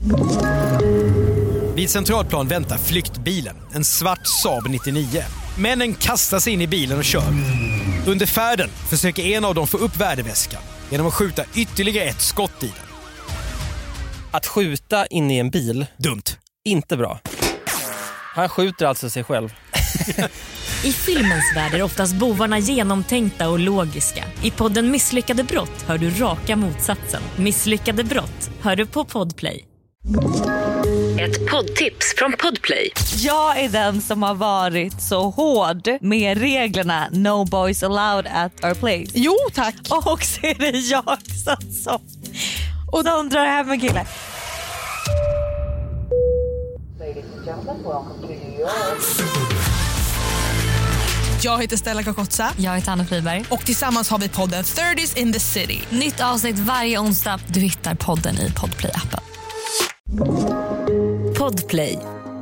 Vid Centralplan väntar flyktbilen, en svart Saab 99. Männen kastar sig in i bilen och kör. Under färden försöker en av dem få upp värdeväskan genom att skjuta ytterligare ett skott i den. Att skjuta in i en bil, dumt. Inte bra. Han skjuter alltså sig själv. I filmens värld är oftast bovarna genomtänkta och logiska. I podden Misslyckade brott hör du raka motsatsen. Misslyckade brott hör du på Podplay. Ett poddtips från Podplay. Jag är den som har varit så hård med reglerna No boys allowed at our place. Jo, tack. Och så är det jag som och de drar hem en kille. Jag heter Stella Kakotsa. Jag heter Anna Friberg. Och tillsammans har vi podden 30s in the city. Nytt avsnitt varje onsdag. Du hittar podden i Podplay-appen. Podplay.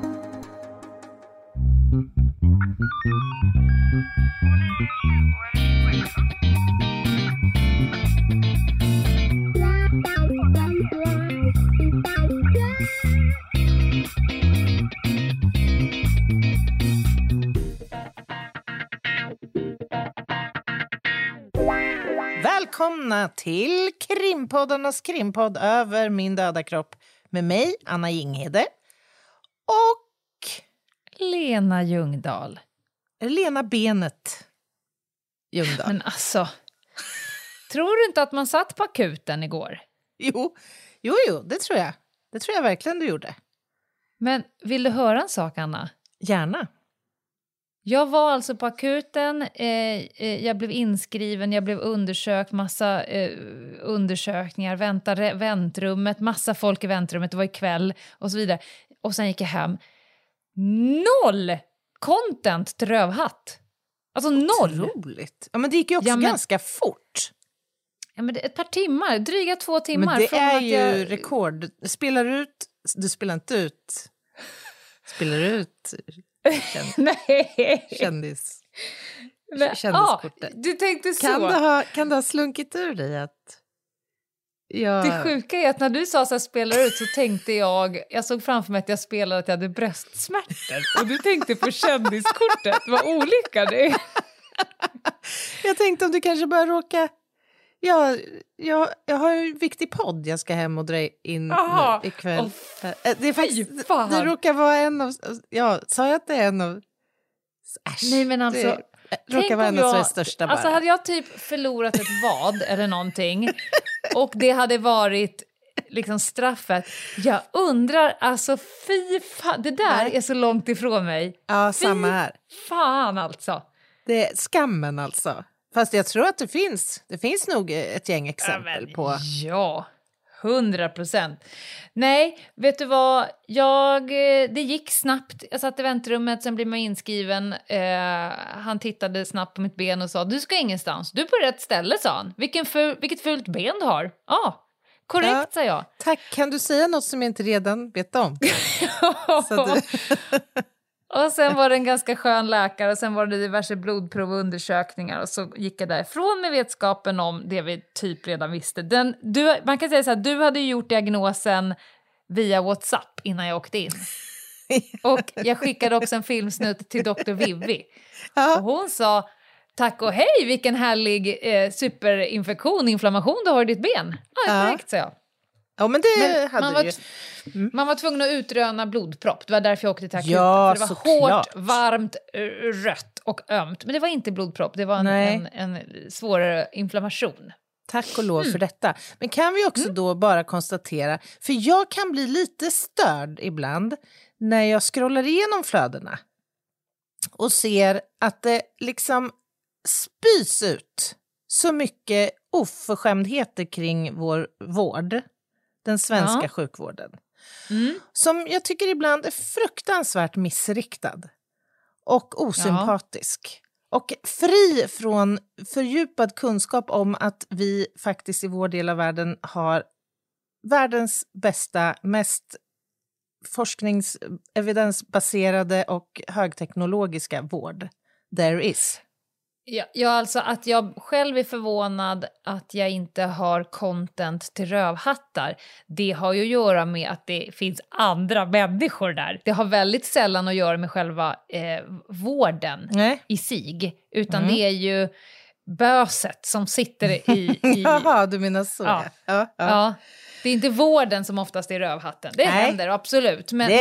Välkomna till krimpoddarnas krimpodd över min döda kropp med mig, Anna Jinghede och Lena Ljungdahl. Lena Benet Ljungdahl. Men alltså, tror du inte att man satt på akuten igår? Jo, det tror jag. Det tror jag verkligen du gjorde. Men vill du höra en sak, Anna? Gärna. Jag var alltså på akuten, jag blev inskriven, jag blev undersökt, massa undersökningar, väntrummet, massa folk i väntrummet, det var ikväll och så vidare. Och sen gick jag hem. 0 content till Rövhatt. Alltså 0. Otroligt. Ja, men det gick ju också ganska fort. Ja, men ett par timmar, dryga 2 timmar. Men det är ju rekord. Du spelar inte ut. Spelar ut... Nej. Kändiskortet. Du tänkte så. Kan det ha slunkit ur dig att... Det sjuka är att när du sa så här, spelar ut, så tänkte jag såg framför mig att jag spelade att jag hade bröstsmärtor. Och du tänkte på kändiskortet. Vad olika det är. Jag tänkte om du kanske bara råka... Jag har en viktig podd jag ska hem och dra in ikväll. Det är faktiskt, det råkar vara en av... Ja, sa jag att det är en av... Äsch, nej, men alltså... Det råkar vara en av Sveriges största bara. Alltså hade jag typ förlorat ett vad eller någonting och det hade varit liksom straffet. Jag undrar, alltså fy fan, det där är så långt ifrån mig. Ja, samma här. Fan alltså. Det är skammen alltså. Fast jag tror att det finns nog ett gäng exempel på... Ja, 100%. Nej, vet du vad? Det gick snabbt. Jag satt i väntrummet, sen blev man inskriven. Han tittade snabbt på mitt ben och sa, du ska ingenstans. Du är på rätt ställe, sa han. Vilket fult ben du har. Ja, korrekt, sa jag. Tack, kan du säga något som jag inte redan vet om? Och sen var det en ganska skön läkare och sen var det diverse blodprov och undersökningar och så gick jag därifrån med vetskapen om det vi typ redan visste. Man kan säga så här, du hade gjort diagnosen via WhatsApp innan jag åkte in. Och jag skickade också en filmsnutt till Dr. Vivi. Ja. Och hon sa, tack och hej, vilken härlig inflammation du har i ditt ben. Ja, korrekt, sa jag. Ja, men det hade ju... Man var tvungen att utröna blodpropp. Det var därför jag åkte till akuten. Ja, för det var hårt, varmt, rött och ömt. Men det var inte blodpropp. Det var en svårare inflammation. Tack och lov för detta. Men kan vi också då bara konstatera... För jag kan bli lite störd ibland när jag scrollar igenom flödena. Och ser att det liksom spys ut så mycket oförskämdheter kring vår vård. Den svenska sjukvården. Som jag tycker ibland är fruktansvärt missriktad. Och osympatisk. Och fri från fördjupad kunskap om att vi faktiskt i vår del av världen har världens bästa, mest forskningsevidensbaserade och högteknologiska vård. There is. Ja, alltså att jag själv är förvånad att jag inte har content till rövhattar. Det har ju att göra med att det finns andra människor där. Det har väldigt sällan att göra med själva vården i sig. Utan det är ju böset som sitter i... Jaha, du menar så. Ja. Det är inte vården som oftast är rövhatten. Det händer, absolut. Men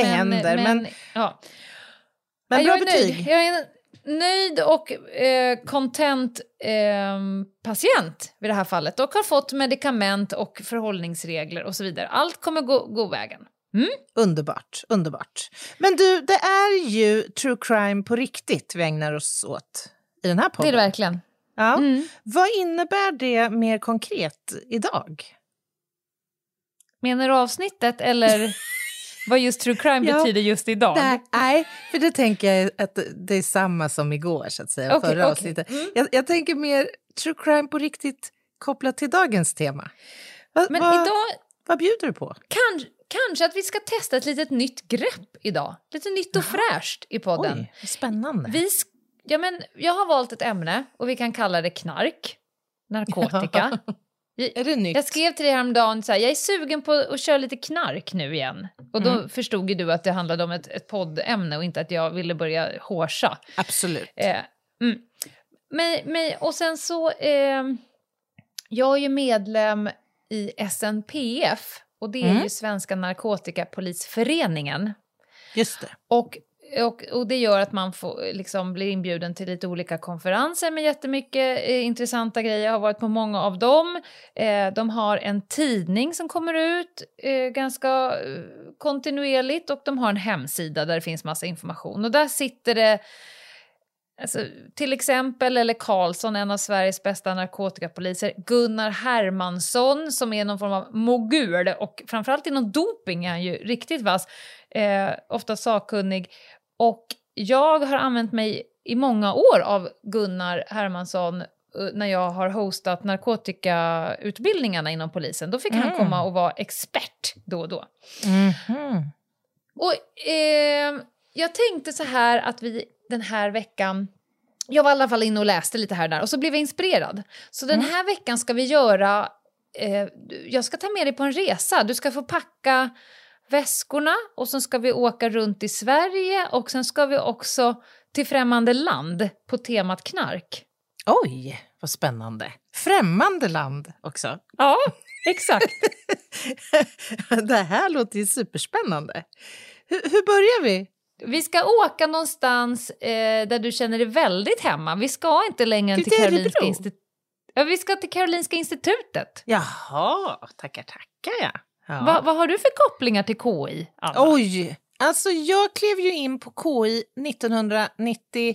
bra betyg. Jag är nöjd och content patient vid det här fallet. Och har fått medikament och förhållningsregler och så vidare. Allt kommer gå vägen. Underbart. Men du, det är ju true crime på riktigt vi ägnar oss åt i den här podden. Det är det verkligen. Ja. Vad innebär det mer konkret idag? Menar du avsnittet eller vad just true crime betyder just idag? Nej, för det tänker jag att det är samma som igår så att säga, förra avsnittet. Jag tänker mer true crime på riktigt kopplat till dagens tema. Vad bjuder du på? Kanske att vi ska testa ett litet nytt grepp idag. Lite nytt och fräscht i podden. Oj, spännande. Jag har valt ett ämne och vi kan kalla det knark. Narkotika. Är det nytt? Jag skrev till dig häromdagen så här, jag är sugen på att köra lite knark nu igen. Och då förstod ju du att det handlade om ett poddämne och inte att jag ville börja hårsa. Absolut. Och sen så, jag är ju medlem i SNPF och det är ju Svenska narkotikapolisföreningen. Just det. Och det gör att man får, liksom, blir inbjuden till lite olika konferenser med jättemycket intressanta grejer. Jag har varit på många av dem. De har en tidning som kommer ut ganska kontinuerligt och de har en hemsida där det finns massa information. Och där sitter det till exempel eller Karlsson, en av Sveriges bästa narkotikapoliser, Gunnar Hermansson som är någon form av mogul och framförallt inom doping är han ju riktigt vass, ofta sakkunnig. Och jag har använt mig i många år av Gunnar Hermansson när jag har hostat narkotikautbildningarna inom polisen. Då fick han komma och vara expert då och då. Och jag tänkte så här att vi den här veckan, jag var i alla fall inne och läste lite här och där och så blev jag inspirerad. Så den här veckan ska vi göra, jag ska ta med dig på en resa. Du ska få packa väskorna och så ska vi åka runt i Sverige och sen ska vi också till främmande land på temat knark. Oj, vad spännande. Främmande land också. Ja, exakt. Det här låter ju superspännande. Hur börjar vi? Vi ska åka någonstans där du känner dig väldigt hemma. Vi ska inte längre till Karolinska institutet. Ja, vi ska till Karolinska institutet. Jaha, tackar ja. Vad har du för kopplingar till KI, Anna? Oj, alltså jag klev ju in på KI 1996.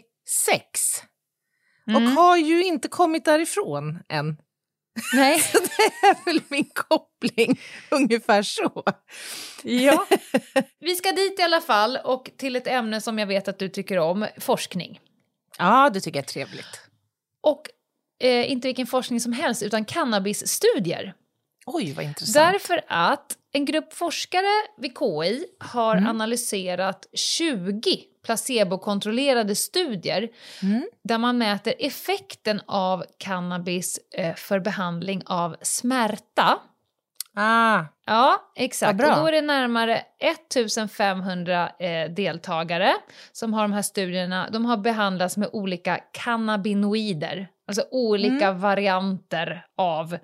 Och har ju inte kommit därifrån än. Nej. Så det är väl min koppling, ungefär så. Ja. Vi ska dit i alla fall och till ett ämne som jag vet att du tycker om, forskning. Ja, det tycker jag är trevligt. Och inte vilken forskning som helst utan cannabisstudier. Oj, vad intressant. Därför att en grupp forskare vid KI har analyserat 20 placebokontrollerade studier där man mäter effekten av cannabis för behandling av smärta. Ja, exakt. Och då är det närmare 1500 deltagare som har de här studierna. De har behandlats med olika cannabinoider, alltså olika varianter av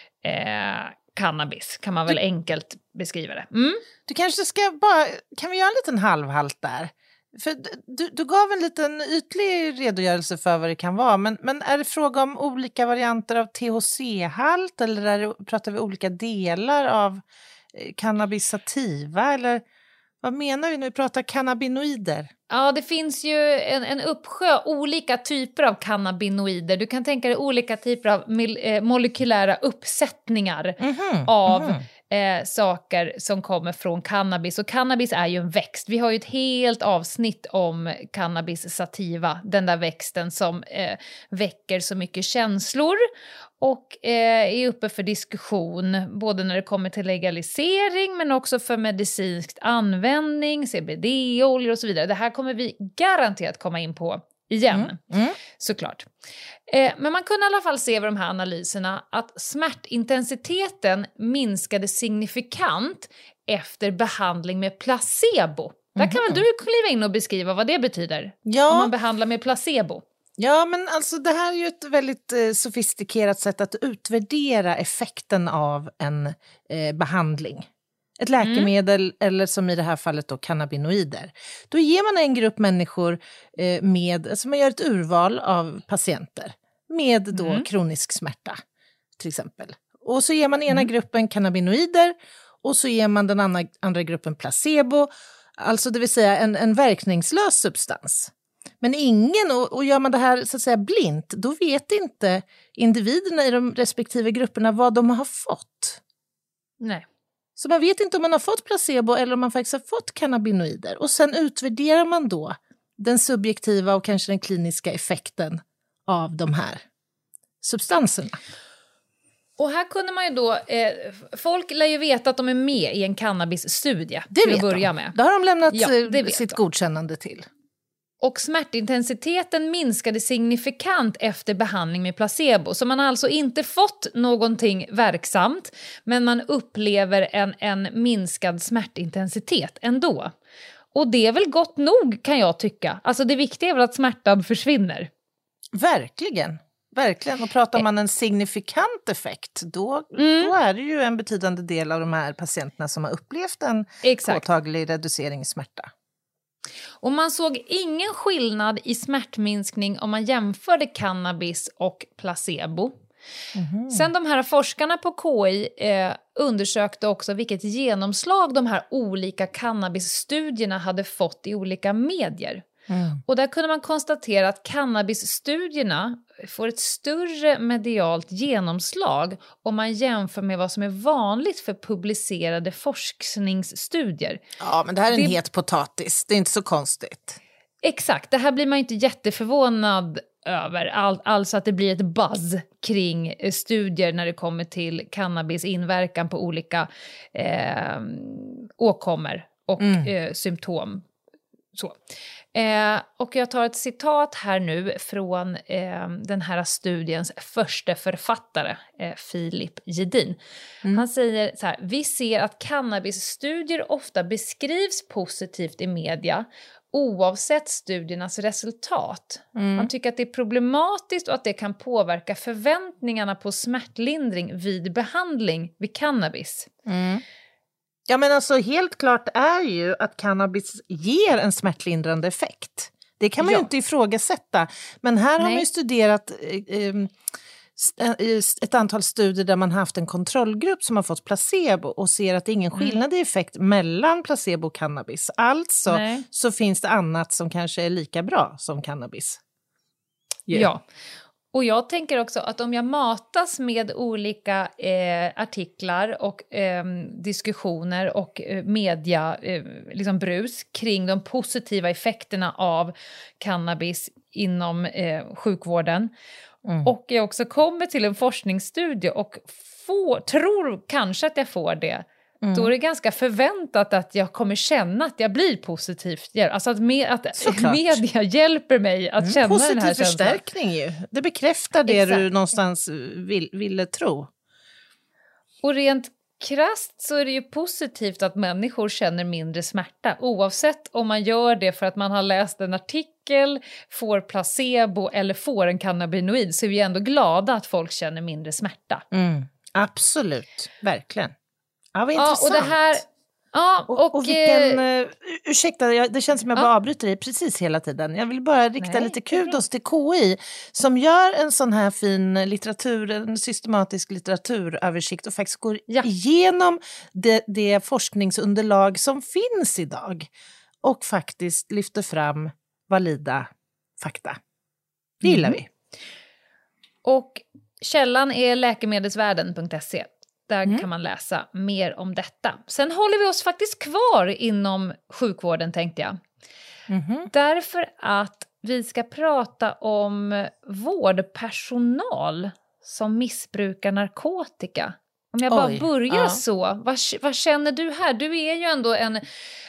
cannabis, kan man väl enkelt beskriva det. Du kanske ska kan vi göra en liten halvhalt där? För du gav en liten ytlig redogörelse för vad det kan vara, men är det fråga om olika varianter av THC-halt eller pratar vi olika delar av cannabis sativa eller vad menar vi när vi pratar cannabinoider? Ja, det finns ju en uppsjö olika typer av cannabinoider. Du kan tänka dig olika typer av molekylära uppsättningar av saker som kommer från cannabis. Och cannabis är ju en växt. Vi har ju ett helt avsnitt om cannabis sativa, den där växten som väcker så mycket känslor och är uppe för diskussion både när det kommer till legalisering men också för medicinsk användning, CBD-oljor och så vidare. Det här kommer vi garanterat komma in på igen, såklart. Men man kunde i alla fall se vid de här analyserna att smärtintensiteten minskade signifikant efter behandling med placebo. Där kan väl du kliva in och beskriva vad det betyder om man behandlar med placebo. Ja, men alltså det här är ju ett väldigt sofistikerat sätt att utvärdera effekten av en behandling. Ett läkemedel eller som i det här fallet då cannabinoider. Då ger man en grupp människor alltså man gör ett urval av patienter med då kronisk smärta till exempel. Och så ger man ena gruppen cannabinoider och så ger man den andra gruppen placebo. Alltså det vill säga en verkningslös substans. Men och gör man det här så att säga blint, då vet inte individerna i de respektive grupperna vad de har fått. Nej. Så man vet inte om man har fått placebo eller om man faktiskt har fått cannabinoider. Och sen utvärderar man då den subjektiva och kanske den kliniska effekten av de här substanserna. Och här kunde man ju då, folk lär ju veta att de är med i en cannabisstudie Det till vet att börja de. med. Det har de lämnat sitt de. godkännande till. Och smärtintensiteten minskade signifikant efter behandling med placebo. Så man har alltså inte fått någonting verksamt, men man upplever en minskad smärtintensitet ändå. Och det är väl gott nog, kan jag tycka. Alltså det viktiga är väl att smärtan försvinner. Verkligen. Och pratar man en signifikant effekt, då är det ju en betydande del av de här patienterna som har upplevt en påtaglig reducering i smärta. Och man såg ingen skillnad i smärtminskning om man jämförde cannabis och placebo. Sen de här forskarna på KI undersökte också vilket genomslag de här olika cannabisstudierna hade fått i olika medier. Och där kunde man konstatera att cannabisstudierna får ett större medialt genomslag om man jämför med vad som är vanligt för publicerade forskningsstudier. Ja, men det här är en het potatis. Det är inte så konstigt. Exakt, det här blir man inte jätteförvånad över. Alltså att det blir ett buzz kring studier när det kommer till cannabis inverkan på olika åkommor och symptom. Så. Och jag tar ett citat här nu från den här studiens första författare, Filip Gedin. Han säger så här: vi ser att cannabisstudier ofta beskrivs positivt i media oavsett studiernas resultat. Man tycker att det är problematiskt och att det kan påverka förväntningarna på smärtlindring vid behandling vid cannabis. Ja, men alltså helt klart är ju att cannabis ger en smärtlindrande effekt. Det kan man ju inte ifrågasätta. Men här har man ju studerat ett antal studier där man haft en kontrollgrupp som har fått placebo och ser att det är ingen skillnad i effekt mellan placebo och cannabis. Alltså så finns det annat som kanske är lika bra som cannabis. Ja. Och jag tänker också att om jag matas med olika artiklar och diskussioner och media liksom brus kring de positiva effekterna av cannabis inom sjukvården och jag också kommer till en forskningsstudie och tror kanske att jag får det, då är det ganska förväntat att jag kommer känna att jag blir positivt. Alltså att media hjälper mig att känna positiv den här känslan. Förstärkning ju. Det bekräftar det du någonstans ville tro. Och rent krasst så är det ju positivt att människor känner mindre smärta. Oavsett om man gör det för att man har läst en artikel, får placebo eller får en cannabinoid, så är vi ändå glada att folk känner mindre smärta. Absolut, verkligen. Ja, vad intressant. Och det här, och vilken, ursäkta, det känns som jag bara avbryter dig precis hela tiden. Jag vill bara rikta lite kudos till KI som gör en sån här fin en systematisk litteraturöversikt och faktiskt går igenom det forskningsunderlag som finns idag och faktiskt lyfter fram valida fakta. Det gillar vi. Och källan är läkemedelsvärden.se. Där kan man läsa mer om detta. Sen håller vi oss faktiskt kvar inom sjukvården, tänkte jag. Därför att vi ska prata om vårdpersonal som missbrukar narkotika. Om jag bara börjar så, vad känner du här? Du är ju ändå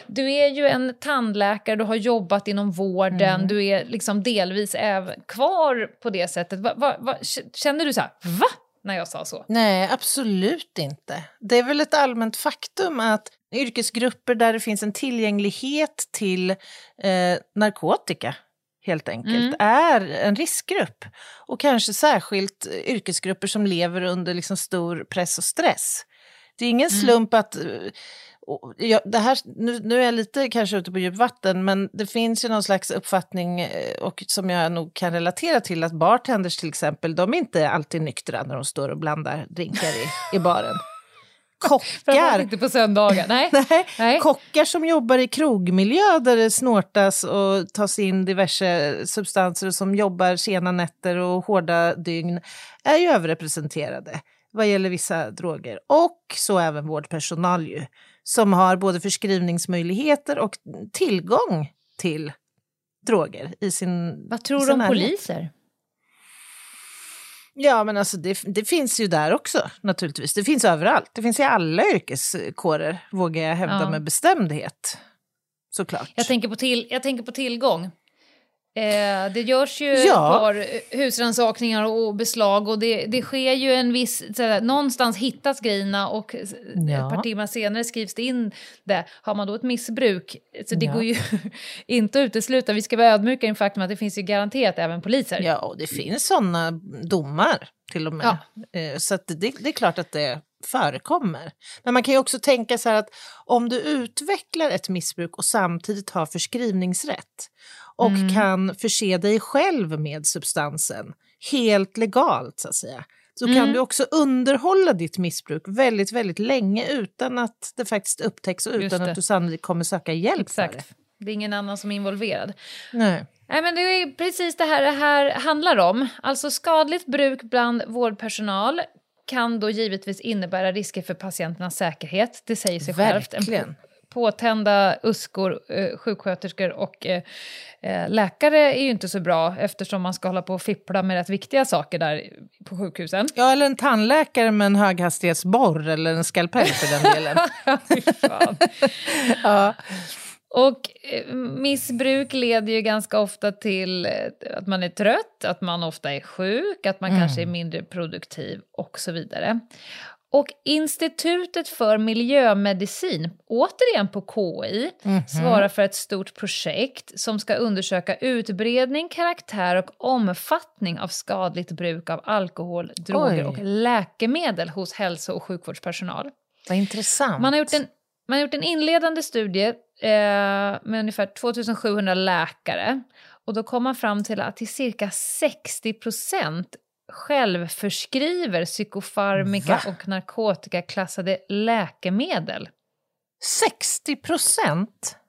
du är ju en tandläkare, du har jobbat inom vården, du är liksom delvis även kvar på det sättet. Känner du så här, va? När jag sa så? Nej, absolut inte. Det är väl ett allmänt faktum att yrkesgrupper där det finns en tillgänglighet till narkotika helt enkelt är en riskgrupp. Och kanske särskilt yrkesgrupper som lever under liksom stor press och stress. Det är ingen slump att... det här, nu är jag lite kanske ute på djup vatten, men det finns ju någon slags uppfattning och som jag nog kan relatera till, att bartenders till exempel, de är inte alltid nyktra när de står och blandar drinkar i baren. Kockar, inte på söndagar. Nej. Kockar som jobbar i krogmiljö där det snortas och tas in diverse substanser, som jobbar sena nätter och hårda dygn, är ju överrepresenterade vad gäller vissa droger. Och så även vårdpersonal ju, som har både förskrivningsmöjligheter och tillgång till droger i sin... Vad tror du om poliser? Ja, men alltså det finns ju där också naturligtvis. Det finns överallt. Det finns i alla yrkeskårer, vågar jag hävda med bestämdhet. Såklart. Jag tänker på tillgång. Det görs ju ett par husrannsakningar och beslag, och det sker ju en viss, såhär, någonstans hittas grejerna och ett par timmar senare skrivs det in det. Har man då ett missbruk, så det går ju inte att utesluta. Vi ska vara ödmjuka inför faktum att det finns ju garanterat även poliser. Ja, och det finns sådana domar till och med. Så att det är klart att det förekommer. Men man kan ju också tänka så här att om du utvecklar ett missbruk och samtidigt har förskrivningsrätt och kan förse dig själv med substansen helt legalt så att säga, så kan du också underhålla ditt missbruk väldigt, väldigt länge utan att det faktiskt upptäcks och utan att du sannolikt kommer söka hjälp för det. Det är ingen annan som är involverad. Nej, men det är precis det här handlar om. Alltså skadligt bruk bland vårdpersonal kan då givetvis innebära risker för patienternas säkerhet. Det säger sig självt. Verkligen. Påtända uskor, sjuksköterskor och läkare är ju inte så bra, eftersom man ska hålla på och fippla med rätt viktiga saker där på sjukhusen. Ja, eller en tandläkare med en höghastighetsborr eller en skalpell för den delen. Ja. Och missbruk leder ju ganska ofta till att man är trött, att man ofta är sjuk, att man kanske är mindre produktiv och så vidare. Och Institutet för miljömedicin, återigen på KI, svarar för ett stort projekt som ska undersöka utbredning, karaktär och omfattning av skadligt bruk av alkohol, droger och läkemedel hos hälso- och sjukvårdspersonal. Vad intressant. Man har gjort en inledande studie med ungefär 2700 läkare, och då kom man fram till att till cirka 60% självförskriver psykofarmika och narkotikaklassade läkemedel. 60%?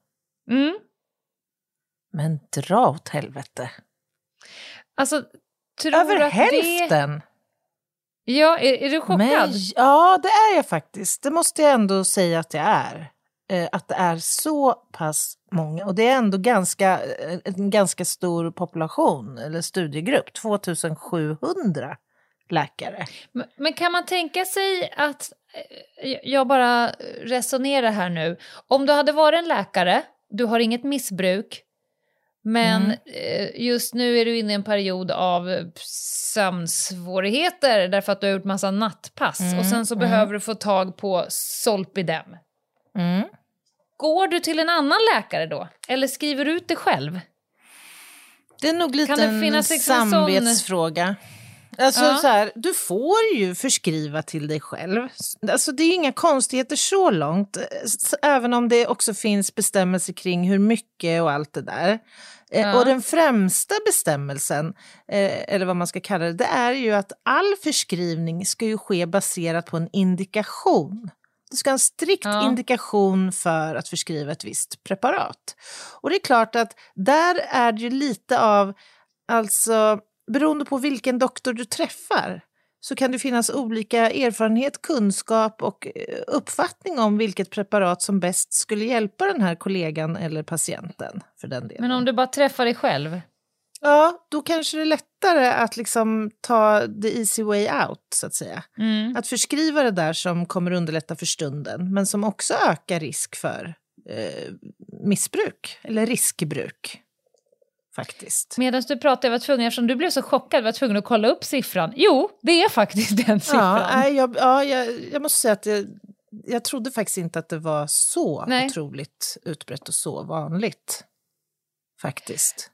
Men dra åt helvete. Alltså, över hälften? Ja, är du chockad? Men, ja, det är jag faktiskt. Det måste jag ändå säga att jag är. Att det är så pass många. Och det är ändå en ganska stor population, eller studiegrupp. 2700 läkare. Men kan man tänka sig att, jag bara resonerar här nu. Om du hade varit en läkare, du har inget missbruk, men just nu är du inne i en period av sömnsvårigheter därför att du har gjort massa nattpass. Och sen så behöver du få tag på Zolpidem. Går du till en annan läkare då? Eller skriver du ut det själv? Det är nog lite en samvetsfråga. Alltså så här, du får ju förskriva till dig själv. Alltså det är inga konstigheter så långt. Även om det också finns bestämmelser kring hur mycket och allt det där. Och den främsta bestämmelsen, eller vad man ska kalla det, det är ju att all förskrivning ska ju ske baserat på en indikation. Du ska ha en strikt indikation för att förskriva ett visst preparat. Och det är klart att där är det ju lite av, alltså beroende på vilken doktor du träffar, så kan det finnas olika erfarenhet, kunskap och uppfattning om vilket preparat som bäst skulle hjälpa den här kollegan eller patienten för den delen. Men om du bara träffar dig själv? Ja, då kanske det är lättare att liksom ta the easy way out, så att säga. Att förskriva det där som kommer underlätta för stunden, men som också ökar risk för missbruk eller riskbruk. Faktiskt. Medan du pratade, jag var tvungen, eftersom du blev så chockad, var tvungen att kolla upp siffran. Jo, det är faktiskt den siffran. Jag måste säga att jag trodde faktiskt inte att det var så otroligt utbrett och så vanligt. Faktiskt.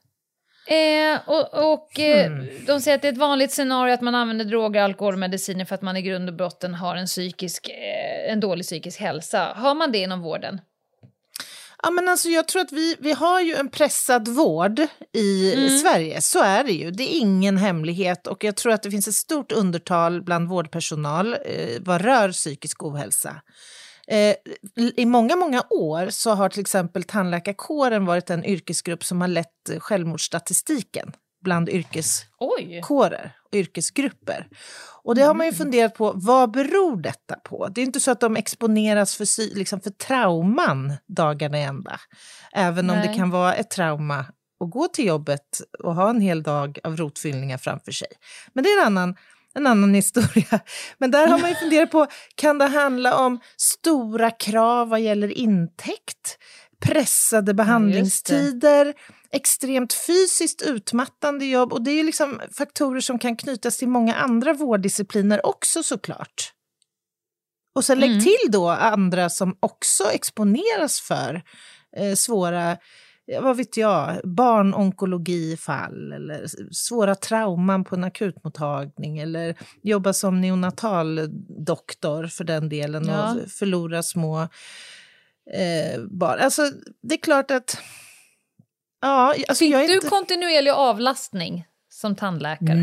De säger att det är ett vanligt scenario att man använder droger, alkohol och mediciner för att man i grund och botten har en dålig psykisk hälsa. Har man det inom vården? Ja, men alltså jag tror att vi har ju en pressad vård i Sverige, så är det ju. Det är ingen hemlighet och jag tror att det finns ett stort undertal bland vårdpersonal vad rör psykisk ohälsa. I många, många år så har till exempel tandläkarkåren varit en yrkesgrupp som har lett självmordsstatistiken bland yrkeskårer och yrkesgrupper. Och det har man ju funderat på, vad beror detta på? Det är inte så att de exponeras för trauman dagarna i ända. Även om det kan vara ett trauma att gå till jobbet och ha en hel dag av rotfyllningar framför sig. Men det är en annan historia. Men där har man ju funderat på, kan det handla om stora krav vad gäller intäkt? Pressade behandlingstider, extremt fysiskt utmattande jobb, och det är ju liksom faktorer som kan knytas till många andra vårddiscipliner också såklart. Och sen lägg till då andra som också exponeras för svåra, vad vet jag, barnonkologifall eller svåra trauman på en akutmottagning eller jobba som neonataldoktor för den delen och förlora små barn. Alltså det är klart att alltså fick du kontinuerlig avlastning som tandläkare?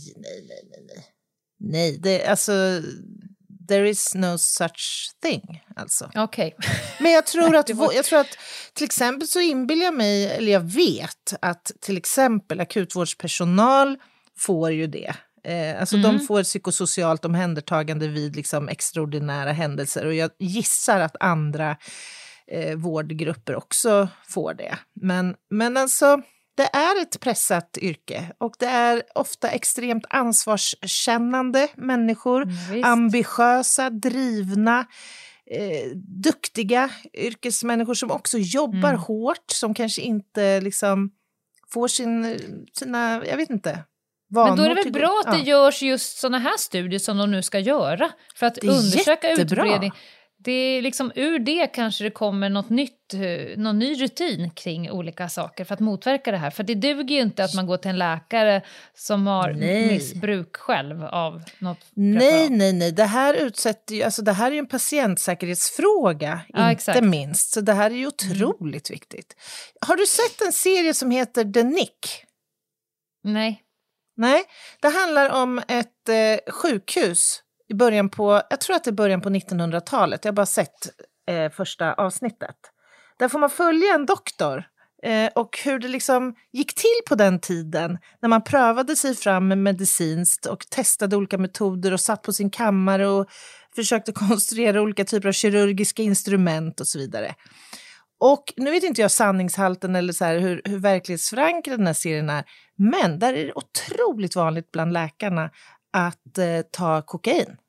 Nej, det alltså there is no such thing alltså. Okej. Men jag tror att till exempel så inbillar jag mig, eller jag vet att till exempel akutvårdspersonal får ju det. Alltså de får psykosocialt omhändertagande vid liksom extraordinära händelser, och jag gissar att andra vårdgrupper också får det. Men alltså det är ett pressat yrke och det är ofta extremt ansvarskännande människor, ambitiösa, drivna, duktiga yrkesmänniskor som också jobbar hårt, som kanske inte liksom får sina, jag vet inte. Men då är det väl bra att det görs just såna här studier som de nu ska göra för att undersöka utbredning. Det är liksom ur det kanske det kommer någon ny rutin kring olika saker för att motverka det här. För det duger ju inte att man går till en läkare som har missbruk själv av något preparat. Nej. Det här utsätter ju, alltså det här är ju en patientsäkerhetsfråga, inte minst. Så det här är ju otroligt viktigt. Har du sett en serie som heter The Nick? Nej, det handlar om ett sjukhus i början på 1900-talet. Jag har bara sett första avsnittet. Där får man följa en doktor och hur det liksom gick till på den tiden när man prövade sig fram medicinskt och testade olika metoder och satt på sin kammare och försökte konstruera olika typer av kirurgiska instrument och så vidare. Och nu vet inte jag sanningshalten eller så här hur verklighetsförankrad den här serien är, men där är det otroligt vanligt bland läkarna att ta kokain.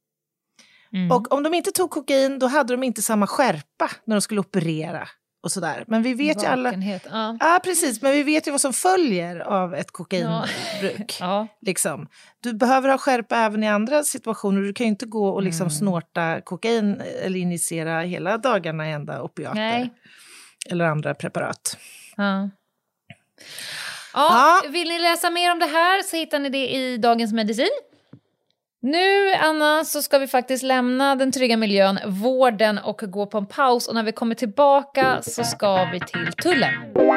Och om de inte tog kokain, då hade de inte samma skärpa när de skulle operera och sådär. Men vi vet ju alla... Ja, precis. Men vi vet ju vad som följer av ett kokainbruk. Liksom. Du behöver ha skärpa även i andra situationer. Du kan ju inte gå och liksom snorta kokain eller injicera hela dagarna ända opiater. Nej. Eller andra preparat. Vill ni läsa mer om det här så hittar ni det i Dagens Medicin. Nu, Anna, så ska vi faktiskt lämna den trygga miljön, vården och gå på en paus. Och när vi kommer tillbaka så ska vi till tullen.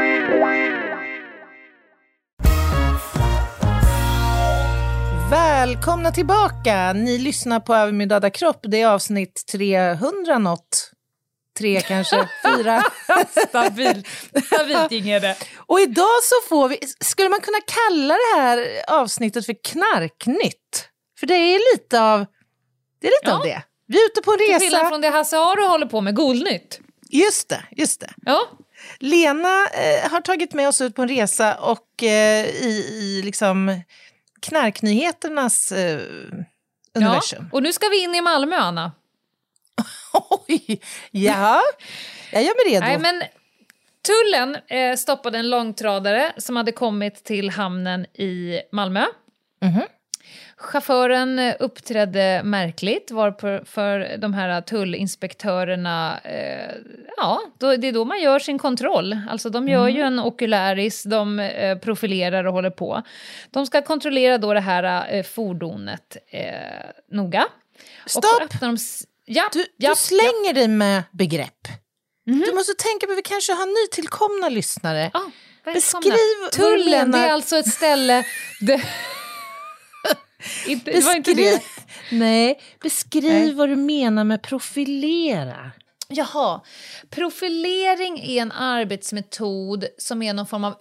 Välkomna tillbaka! Ni lyssnar på Över min döda kropp. Det är avsnitt 300 något. 3 kanske, 4. Stabilt är det. Och idag så får vi, skulle man kunna kalla det här avsnittet för knarknytt? För det är lite av det. Vi är ute på en resa. Till skillnad från det Hasse Aro håller på med Guldnytt. Just det. Ja. Lena har tagit med oss ut på en resa och i liksom knarknyheternas universum. Ja, och nu ska vi in i Malmö, Anna. Oj, ja. Jag gör mig redo. Nej, men tullen stoppade en långtradare som hade kommit till hamnen i Malmö. Chauffören uppträdde märkligt, för de här tullinspektörerna, det är då man gör sin kontroll. Alltså de gör ju en okuläris, de profilerar och håller på. De ska kontrollera då det här fordonet noga. Stopp! Du slänger dig med begrepp. Du måste tänka på att vi kanske har nytillkomna lyssnare. Beskriv tullen, det är alltså ett ställe... Det var inte det. Nej, beskriv vad du menar med profilera. Jaha, profilering är en arbetsmetod som är någon form av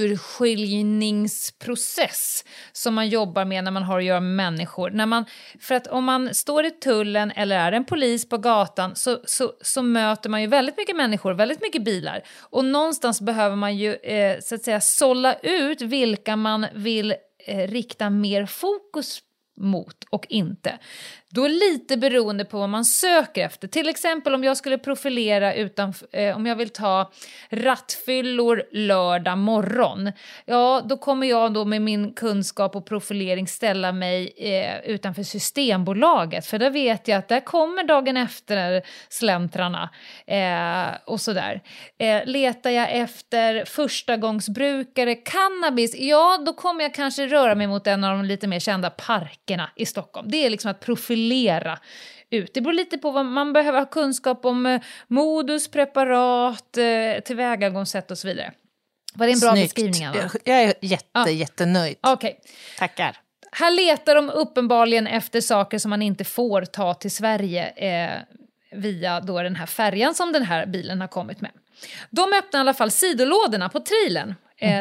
urskiljningsprocess som man jobbar med när man har att göra med människor. För att om man står i tullen eller är en polis på gatan så möter man ju väldigt mycket människor, väldigt mycket bilar. Och någonstans behöver man ju så att säga sålla ut vilka man vill rikta mer fokus mot och inte. Då lite beroende på vad man söker efter. Till exempel om jag skulle profilera om jag vill ta rattfyllor lördag morgon. Ja, då kommer jag då med min kunskap och profilering ställa mig utanför Systembolaget. För där vet jag att där kommer dagen efter släntrarna och sådär. Letar jag efter förstagångsbrukare cannabis, ja då kommer jag kanske röra mig mot en av de lite mer kända parkerna i Stockholm. Det är liksom att profilera ut. Det beror lite på vad man behöver ha kunskap om modus, preparat, tillvägagångssätt och så vidare. Var det en bra beskrivning, Anna? Jag är jättenöjd. Okej. Tackar. Här letar de uppenbarligen efter saker som man inte får ta till Sverige via då den här färjan som den här bilen har kommit med. De öppnar i alla fall sidolådorna på trilen.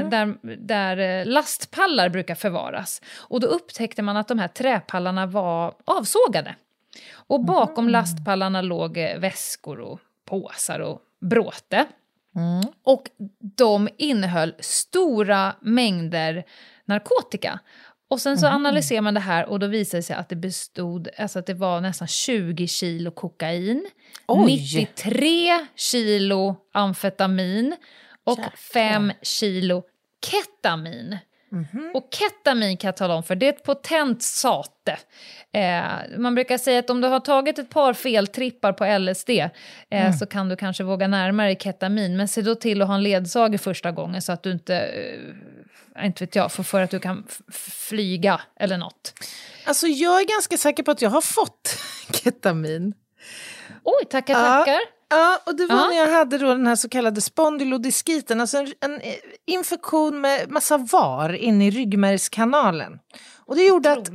Där lastpallar brukar förvaras. Och då upptäckte man att de här träpallarna var avsågade. Och bakom lastpallarna låg väskor och påsar och bråte. Och de innehöll stora mängder narkotika. Och sen så analyserar man det här och då visar det sig att det var nästan 20 kilo kokain. Oj. 93 kilo amfetamin. Och 5 kilo ketamin. Och ketamin kan jag tala om för det är ett potent sate. Man brukar säga att om du har tagit ett par feltrippar på LSD så kan du kanske våga närmare ketamin. Men se då till att ha en ledsagare första gången så att du inte vet jag, för att du kan flyga eller något. Alltså jag är ganska säker på att jag har fått ketamin. Oj, tackar. Ja, och det var när jag hade då den här så kallade spondylodiskiten, alltså en infektion med massa var in i ryggmärgskanalen. Och det gjorde att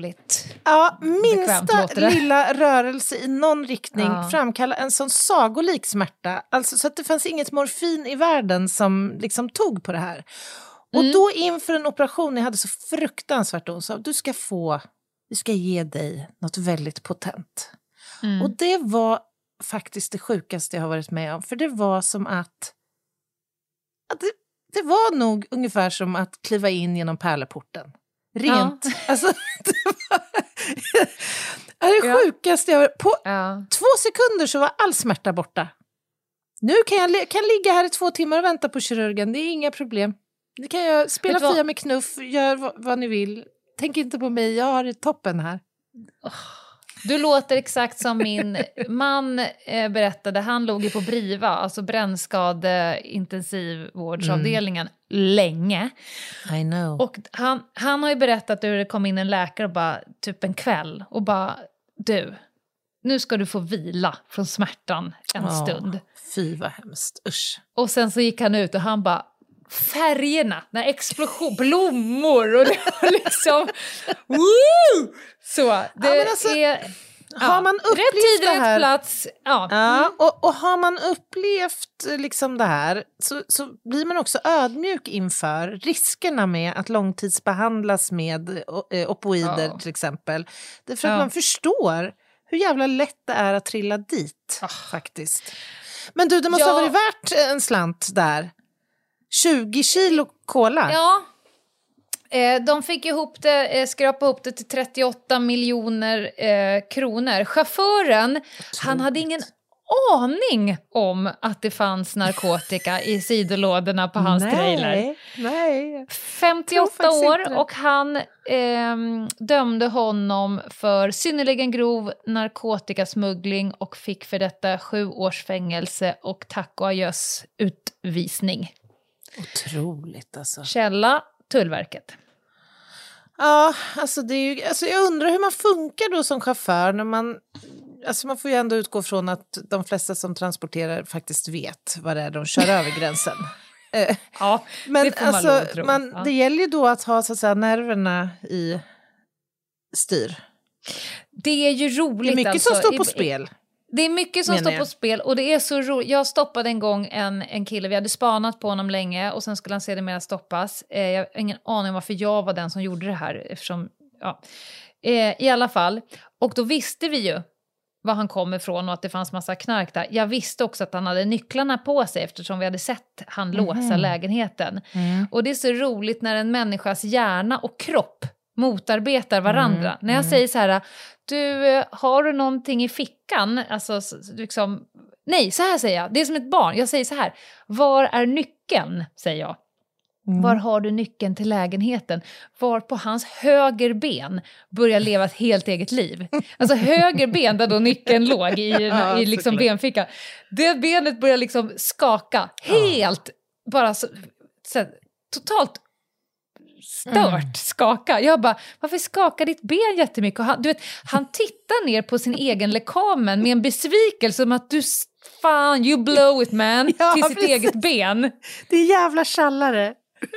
minsta lilla rörelse i någon riktning framkallade en sån sagolik smärta. Alltså så att det fanns inget morfin i världen som liksom tog på det här. Och då inför en operation jag hade så fruktansvärt ont, så vi ska ge dig något väldigt potent. Och det var faktiskt det sjukaste jag har varit med om. För det var som att det var nog ungefär som att kliva in genom pärleporten. Rent. Alltså, det sjukaste jag varit på 2 sekunder så var all smärta borta. Nu kan jag ligga här i 2 timmar och vänta på kirurgen. Det är inga problem. Ni kan jag spela fia med knuff, gör vad ni vill. Tänk inte på mig, jag har det toppen här. Du låter exakt som min man berättade. Han låg ju på Briva, alltså brännskadeintensivvårdsavdelningen länge. I know. Och han har ju berättat hur det kom in en läkare och bara typ en kväll och bara nu ska du få vila från smärtan en stund. Fy vad hemskt, usch. Och sen så gick han ut och han bara färgerna, när explosion, blommor och det var liksom woo! Så det har man upplevt rätt tid, det här, rätt plats. Och har man upplevt liksom det här så blir man också ödmjuk inför riskerna med att långtidsbehandlas med opioider till exempel. Därför att man förstår hur jävla lätt det är att trilla dit faktiskt. Men du, det måste ha varit värt en slant där. 20 kilo cola. Ja, De fick ihop det, skrapa ihop det till 38 miljoner kronor. Chauffören, han hade ingen aning om att det fanns narkotika i sidolådorna på hans trailer. Nej. 58 år och han dömde honom för synnerligen grov narkotikasmuggling och fick för detta 7 års fängelse och tack och adjöss utvisning. Otroligt alltså. Källa Tullverket. Ja, alltså, det är ju, alltså jag undrar hur man funkar då som chaufför när man... Alltså man får ju ändå utgå från att de flesta som transporterar faktiskt vet vad det är de kör över gränsen. Ja, men det får man alltså, lov att tro. Ja. det gäller ju då att ha så att säga, nerverna i styr. Det är ju roligt. Det är mycket alltså. som står på spel. Det är mycket som står på spel och det är så roligt. Jag stoppade en gång en kille, vi hade spanat på honom länge och sen skulle han sedermera stoppas. Jag har ingen aning om varför jag var den som gjorde det här eftersom, ja. I alla fall. Och då visste vi ju var han kom ifrån och att det fanns massa knark där. Jag visste också att han hade nycklarna på sig eftersom vi hade sett han låsa lägenheten. Och det är så roligt när en människas hjärna och kropp motarbetar varandra. När jag säger så här, du, har du någonting i fickan? Alltså liksom, nej, så här säger jag. Det är som ett barn. Jag säger så här, var är nyckeln? Säger jag. Var har du nyckeln till lägenheten? Var på hans höger ben börjar leva ett helt eget liv. Alltså höger ben där då nyckeln låg i liksom benfickan. Det benet börjar liksom skaka. Helt bara så totalt stört skaka. Jag bara, varför skakar ditt ben jättemycket? Och han tittar ner på sin egen lekamen med en besvikelse som att du fan, you blow it man, till sitt eget ben. Det är jävla tjallare.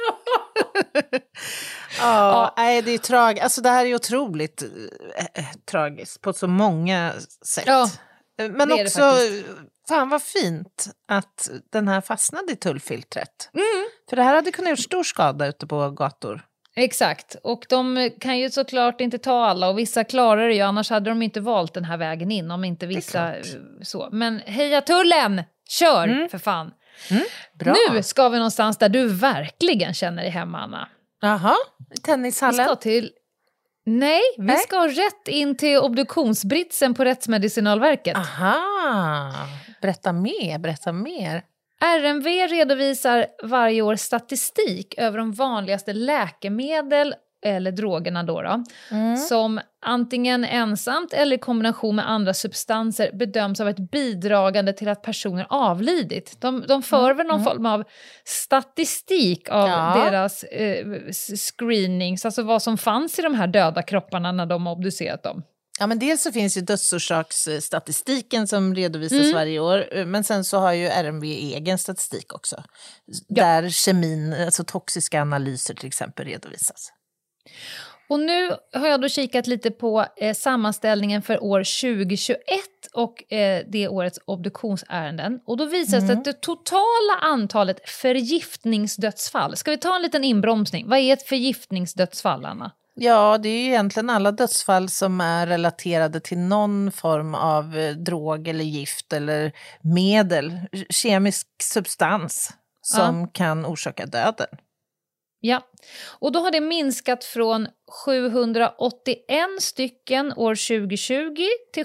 Nej, det är tragiskt. Alltså det här är otroligt tragiskt på så många sätt. Ja, men också, fan vad fint att den här fastnade i tullfiltret. För det här hade kunnat göra stor skada ute på gator. Exakt, och de kan ju såklart inte ta alla och vissa klarar det ju, annars hade de inte valt den här vägen in om inte vissa så. Men heja tullen, kör för fan. Bra. Nu ska vi någonstans där du verkligen känner dig hemma, Anna. Jaha, tennishallen. Vi ska till... Nej, vi ska rätt in till obduktionsbritsen på Rättsmedicinalverket. Aha, berätta mer. RMV redovisar varje år statistik över de vanligaste läkemedel eller drogerna då, som antingen ensamt eller i kombination med andra substanser bedöms av ett bidragande till att personer avlidit. De för väl någon form av statistik av deras screenings, alltså vad som fanns i de här döda kropparna när de obducerat dem. Ja, men dels så finns ju dödsorsaksstatistiken som redovisas varje år, men sen så har ju RMV egen statistik också. Där kemin, alltså toxiska analyser till exempel redovisas. Och nu har jag då kikat lite på sammanställningen för år 2021 och det årets obduktionsärenden. Och då visar det sig att det totala antalet förgiftningsdödsfall... Ska vi ta en liten inbromsning? Vad är ett förgiftningsdödsfall, Anna? Ja, det är ju egentligen alla dödsfall som är relaterade till någon form av drog eller gift eller medel, kemisk substans som kan orsaka döden. Ja, och då har det minskat från 781 stycken år 2020 till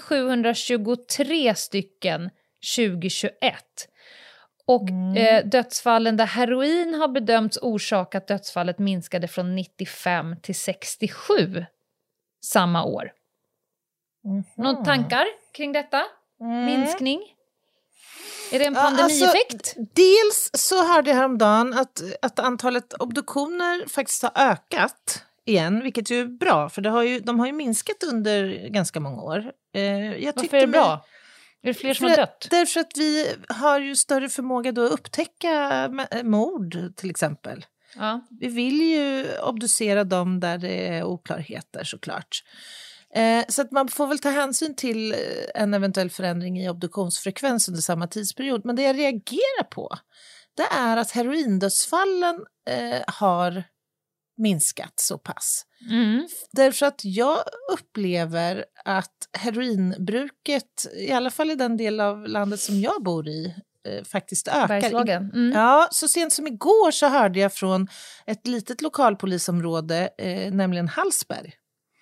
723 stycken 2021. Och dödsfallen där heroin har bedömts orsakat dödsfallet minskade från 95 till 67 samma år. Någon tankar kring detta? Minskning? Är det en pandemieffekt? Alltså, dels så hörde jag häromdagen att antalet obduktioner faktiskt har ökat igen, vilket är bra, för de har ju minskat under ganska många år. Varför är det bra? Är det fler som har dött? Därför att vi har ju större förmåga då att upptäcka mord till exempel. Ja. Vi vill ju obducera dem där det är oklarheter såklart. Så att man får väl ta hänsyn till en eventuell förändring i obduktionsfrekvens under samma tidsperiod. Men det jag reagerar på, det är att heroindödsfallen har minskat så pass. Därför att jag upplever att heroinbruket, i alla fall i den del av landet som jag bor i, faktiskt ökar. Bergslagen. Ja, så sent som igår så hörde jag från ett litet lokalpolisområde, nämligen Hallsberg,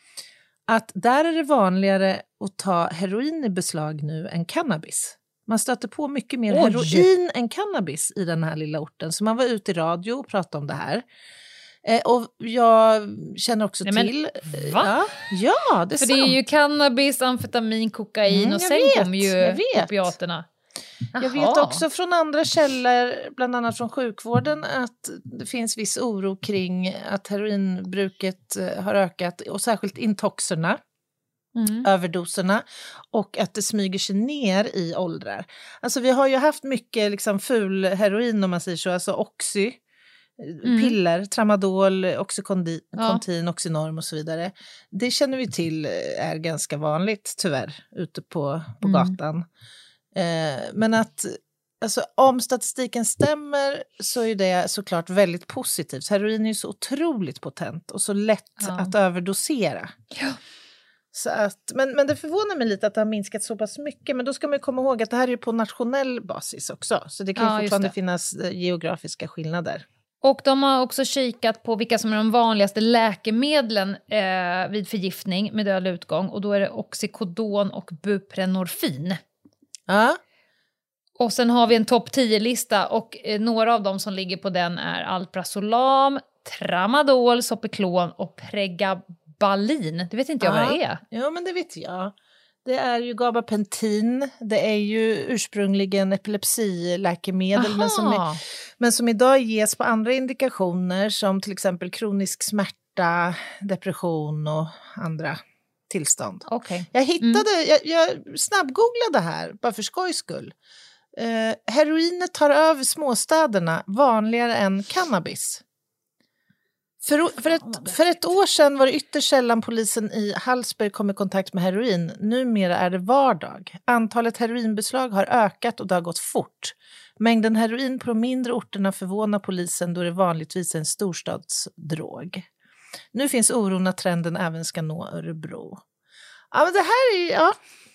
att där är det vanligare att ta heroin i beslag nu än cannabis. Man stöter på mycket mer heroin än cannabis i den här lilla orten. Så man var ute i radio och pratade om det här. Och jag känner också till... Va? Ja, det är För sant. det är ju cannabis, amfetamin, kokain och sen kommer ju opiaterna. Jag vet också från andra källor, bland annat från sjukvården, att det finns viss oro kring att heroinbruket har ökat, och särskilt intoxerna, överdoserna, och att det smyger sig ner i åldrar. Alltså vi har ju haft mycket liksom ful heroin, om man säger så, alltså oxy, piller, tramadol, oxycontin, oxynorm och så vidare. Det känner vi till är ganska vanligt tyvärr ute på gatan. Men att alltså, om statistiken stämmer så är det såklart väldigt positivt. Heroin är ju så otroligt potent och så lätt att överdosera. Ja. Så att, men det förvånar mig lite att det har minskat så pass mycket. Men då ska man komma ihåg att det här är på nationell basis också. Så det kan ju fortfarande finnas geografiska skillnader. Och de har också kikat på vilka som är de vanligaste läkemedlen vid förgiftning med dödlig utgång. Och då är det oxycodon och buprenorfin. Ja. Och sen har vi en topp 10-lista och några av dem som ligger på den är Alprazolam, Tramadol, Sopiklon och Pregabalin. Det vet inte jag vad det är. Ja, men det vet jag. Det är ju gabapentin, det är ju ursprungligen epilepsiläkemedel men som idag ges på andra indikationer som till exempel kronisk smärta, depression och andra tillstånd. Okay. Jag hittade, jag snabbgooglade här bara för skojs skull. Heroinet tar över småstäderna vanligare än cannabis. För ett år sedan var det ytterst sällan polisen i Hallsberg kom i kontakt med heroin. Numera är det vardag. Antalet heroinbeslag har ökat och det har gått fort. Mängden heroin på de mindre orterna förvånar polisen då det vanligtvis är en storstadsdrog. Nu finns oron att trenden även ska nå Örebro. Ja, men det här är... Ja,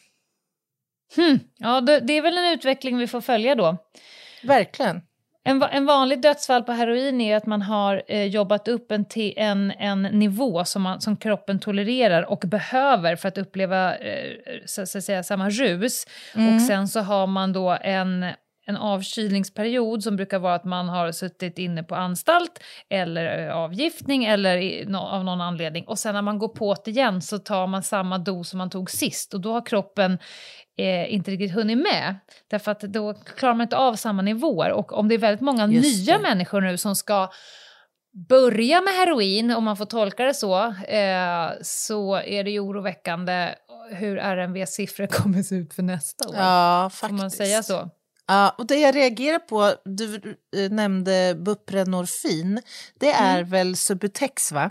ja det är väl en utveckling vi får följa då. Verkligen. En vanlig dödsfall på heroin är att man har jobbat upp en nivå som kroppen tolererar och behöver för att uppleva så att säga, samma rus. Och sen så har man då en avkylningsperiod som brukar vara att man har suttit inne på anstalt eller avgiftning eller av någon anledning. Och sen när man går på det igen så tar man samma dos som man tog sist. Och då har kroppen inte riktigt hunnit med. Därför att då klarar man inte av samma nivåer. Och om det är väldigt många nya människor nu som ska börja med heroin, om man får tolka det så är det ju oroväckande hur RMV-siffror kommer se ut för nästa år. Ja, faktiskt. Får man säga så? Ja, och det jag reagerar på, du nämnde buprenorfin, det är väl Subutex, va?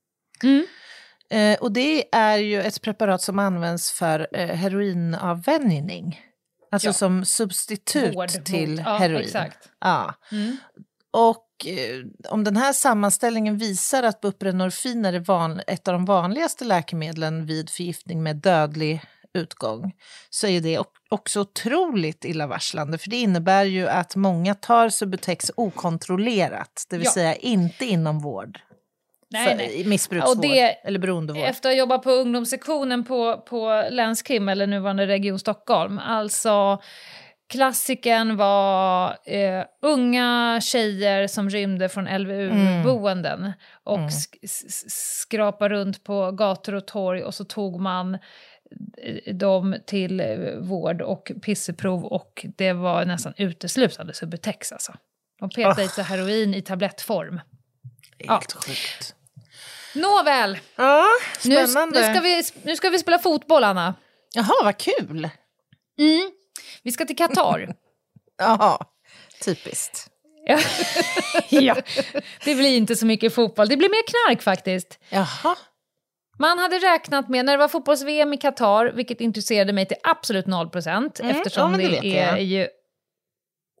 Och det är ju ett preparat som används för heroinavvänjning. Alltså som substitut till heroin. Exakt. Ja. Och om den här sammanställningen visar att buprenorfin är ett av de vanligaste läkemedlen vid förgiftning med dödlig utgång, så är det också otroligt illavarslande, för det innebär ju att många tar Subutex okontrollerat, det vill säga inte inom vård. Nej. Missbruksvård eller beroendevård. Efter att jobba på ungdomssektionen på Länskrim eller nuvarande Region Stockholm, alltså klassiken var unga tjejer som rymde från LVU-boenden och skrapade runt på gator och torg, och så tog man dem till vård och pisseprov, och det var nästan uteslutande Subutex alltså. De petade lite heroin i tablettform. Helt sjukt. Nåväl. Ja, spännande. Nu ska vi spela fotboll, Anna. Jaha, vad kul. Vi ska till Qatar. Jaha, typiskt. Ja, det blir inte så mycket fotboll. Det blir mer knark faktiskt. Jaha. Man hade räknat med, när det var fotbolls-VM i Qatar, vilket intresserade mig till absolut 0%, eftersom det är ju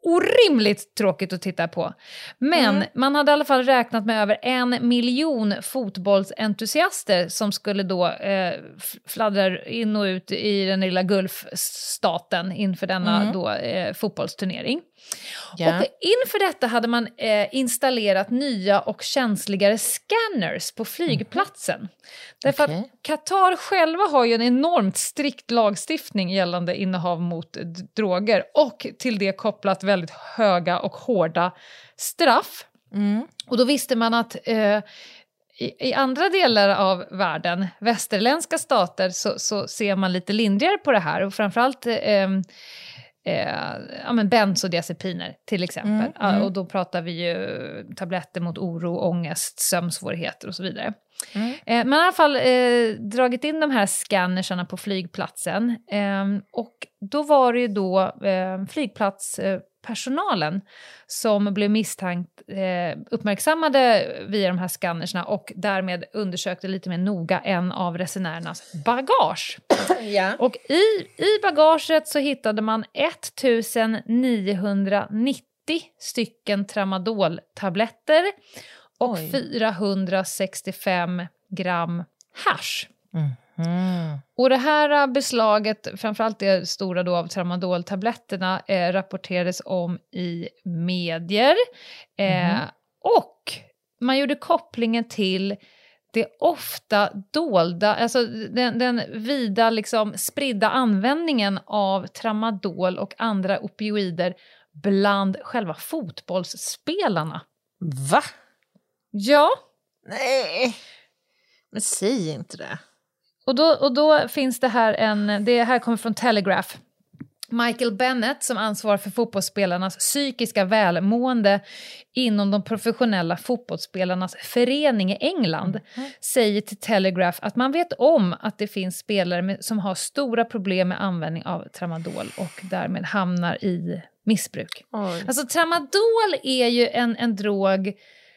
orimligt tråkigt att titta på. Men man hade i alla fall räknat med över 1 miljon fotbollsentusiaster som skulle då fladdra in och ut i den lilla Gulfstaten inför denna då, fotbollsturnering. Yeah. Och inför detta hade man installerat nya och känsligare scanners på flygplatsen. Därför att Qatar själva har ju en enormt strikt lagstiftning gällande innehav mot droger och till det kopplat väldigt höga och hårda straff. Och då visste man att i andra delar av världen, västerländska stater, så ser man lite lindrigare på det här och framförallt benzodiazepiner till exempel. Och då pratar vi ju tabletter mot oro, ångest, sömnsvårigheter och så vidare. Man har i alla fall dragit in de här scannersarna på flygplatsen och då var det ju då flygplatspersonalen som blev uppmärksammade via de här scannersarna och därmed undersökte lite mer noga en av resenärernas bagage. Och i bagaget så hittade man 1990 stycken tramadoltabletter och 465 gram hasch. Och det här beslaget, framförallt det stora då av tramadoltabletterna, rapporterades om i medier. Och man gjorde kopplingen till det ofta dolda, alltså den vida liksom spridda användningen av tramadol och andra opioider bland själva fotbollsspelarna. Va? Ja. Nej, men säg inte det. Och då finns det här det här kommer från Telegraph. Michael Bennett, som ansvarar för fotbollsspelarnas psykiska välmående inom de professionella fotbollsspelarnas förening i England, säger till Telegraph att man vet om att det finns spelare som har stora problem med användning av tramadol och därmed hamnar i missbruk. Alltså tramadol är ju en drog.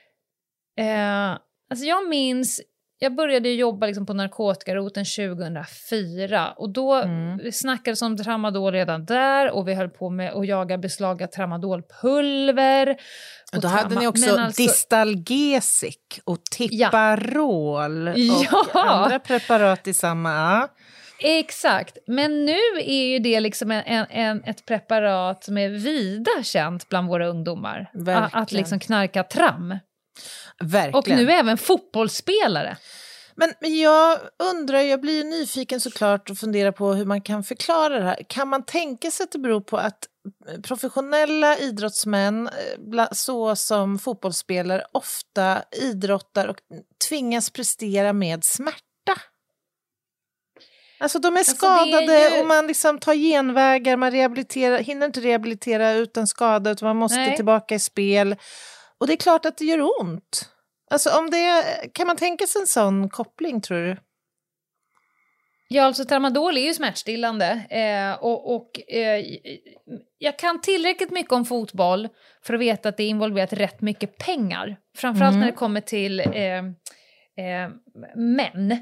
Alltså jag började jobba liksom på narkotikaroten 2004 och då snackades om tramadol redan där och vi höll på med att jaga beslaga tramadolpulver. Och då hade ni också Distalgesic och Tipparol och andra preparat i samma... Exakt, men nu är ju det liksom ett preparat som är vida känt bland våra ungdomar. Att liksom knarka tram. Verkligen. Och nu även fotbollsspelare. Men jag undrar, jag blir nyfiken såklart och funderar på hur man kan förklara det här. Kan man tänka sig att det beror på att professionella idrottsmän, så som fotbollsspelare, ofta idrottar och tvingas prestera med smärta? Alltså de är skadade och man liksom tar genvägar, man hinner inte rehabilitera utan skada utan man måste tillbaka i spel. Och det är klart att det gör ont. Alltså kan man tänka sig en sån koppling, tror du? Ja, alltså tramadol är ju smärtstillande. Jag kan tillräckligt mycket om fotboll för att veta att det är involverat rätt mycket pengar. Framförallt när det kommer till män.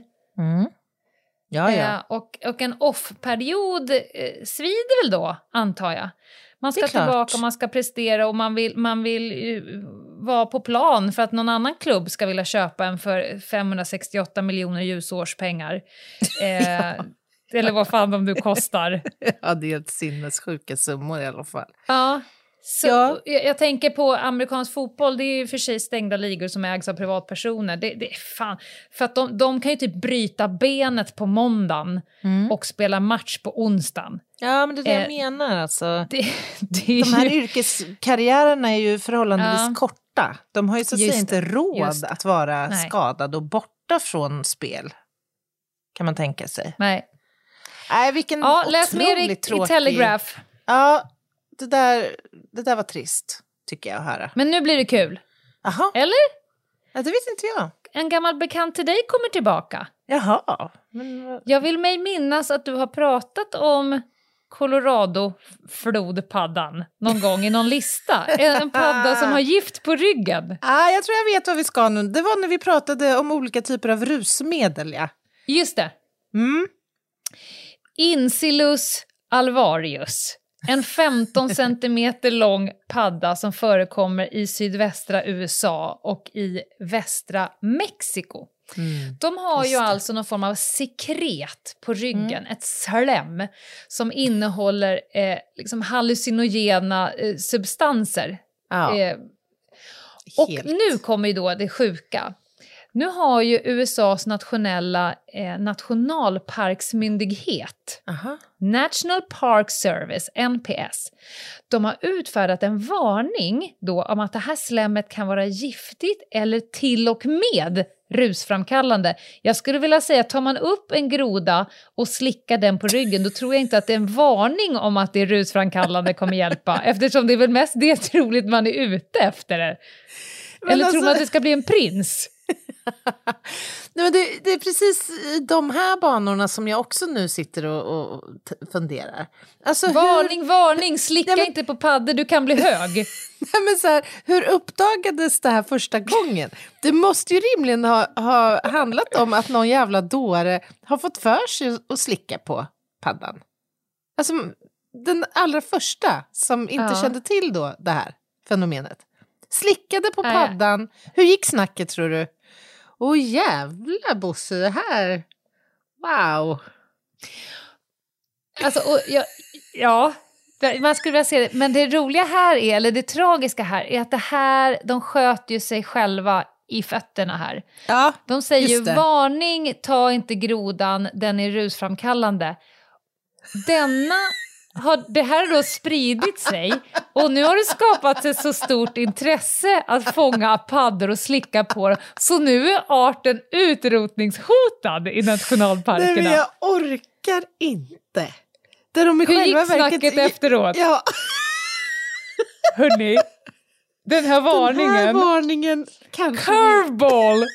Ja. Och en off-period svider väl då, antar jag. Man ska tillbaka och man ska prestera och man vill vara på plan för att någon annan klubb ska vilja köpa en för 568 miljoner ljusårspengar. Eller vad fan de nu kostar. Ja, det är helt sinnessjuka summor i alla fall. Ja. Så jag tänker på amerikansk fotboll, det är ju för sig stängda ligor som ägs av privatpersoner. Det är fan, för att de kan ju typ bryta benet på måndagen och spela match på onsdagen. Ja, men det är det jag menar alltså. De här yrkeskarriärerna är ju förhållandevis korta. De har ju så att säga inte råd att vara skadad och borta från spel. Kan man tänka sig. Nej, vilken läs mer i Telegraph. Ja, det där var trist, tycker jag att höra. Men nu blir det kul. Aha. Eller? Ja, det vet inte jag. En gammal bekant till dig kommer tillbaka. Jaha. Jag vill mig minnas att du har pratat om Colorado-flodpaddan någon gång i någon lista. En padda som har gift på ryggen. Jag tror jag vet vad vi ska nu. Det var när vi pratade om olika typer av rusmedel, ja. Just det. Incilus alvarius. En 15 centimeter lång padda som förekommer i sydvästra USA och i västra Mexiko. De har ju alltså någon form av sekret på ryggen, ett slem som innehåller liksom hallucinogena substanser. Och nu kommer ju då det sjuka. Nu har ju USAs nationella nationalparksmyndighet, National Park Service, NPS, de har utfärdat en varning då om att det här slemmet kan vara giftigt eller till och med rusframkallande. Jag skulle vilja säga att tar man upp en groda och slickar den på ryggen, då tror jag inte att en varning om att det är rusframkallande kommer hjälpa, eftersom det är väl mest det troligt man är ute efter det. Eller tror man att det ska bli en prins? Nej, men det är precis de här banorna som jag också nu sitter och funderar. Alltså, varning, slicka inte på paddor, du kan bli hög. Nej, men så här, hur uppdagades det här första gången? Det måste ju rimligen ha handlat om att någon jävla dåre har fått för sig att slicka på paddan. Alltså den allra första som inte kände till då det här fenomenet. Slickade på paddan. Hur gick snacket, tror du? Jävla Bosse, det här. Wow. Alltså, man skulle vilja se det. Men det roliga här är, eller det tragiska här, är att det här, de sköter ju sig själva i fötterna här. Ja, de säger ju, varning, ta inte grodan, den är rusframkallande. Det här har då spridit sig och nu har det skapats ett så stort intresse att fånga paddor och slicka på dem. Så nu är arten utrotningshotad i nationalparkerna. Nej, men jag orkar inte. Hur gick snacket efteråt? Ja. Hörrni, den här varningen kanske... Curveball!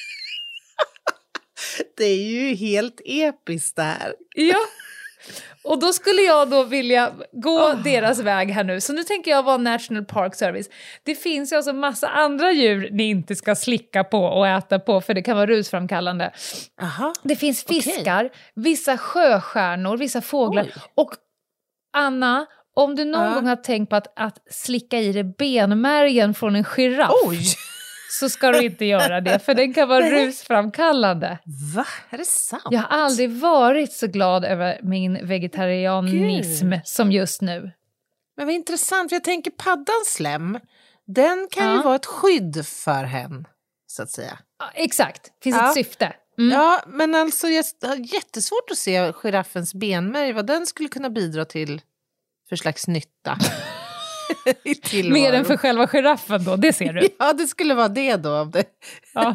Det är ju helt episkt det här. Ja. Och då skulle jag då vilja gå deras väg här nu. Så nu tänker jag vara National Park Service. Det finns ju alltså massa andra djur ni inte ska slicka på och äta på, för det kan vara rusframkallande. Det finns fiskar, vissa sjöstjärnor, vissa fåglar. Och Anna, om du någon gång har tänkt på att slicka i dig benmärgen från en giraff, så ska du inte göra det, för den kan vara rusframkallande. Va? Är det sant? Jag har aldrig varit så glad över min vegetarianism som just nu. Men vad intressant, för jag tänker paddans slem, den kan ju vara ett skydd för hen, så att säga. Ja, exakt, finns ett syfte. Ja, men alltså jag har jättesvårt att se giraffens benmärg, vad den skulle kunna bidra till för slags nytta. Mer än för själva giraffen då, det ser du. Ja, det skulle vara det då. Ja.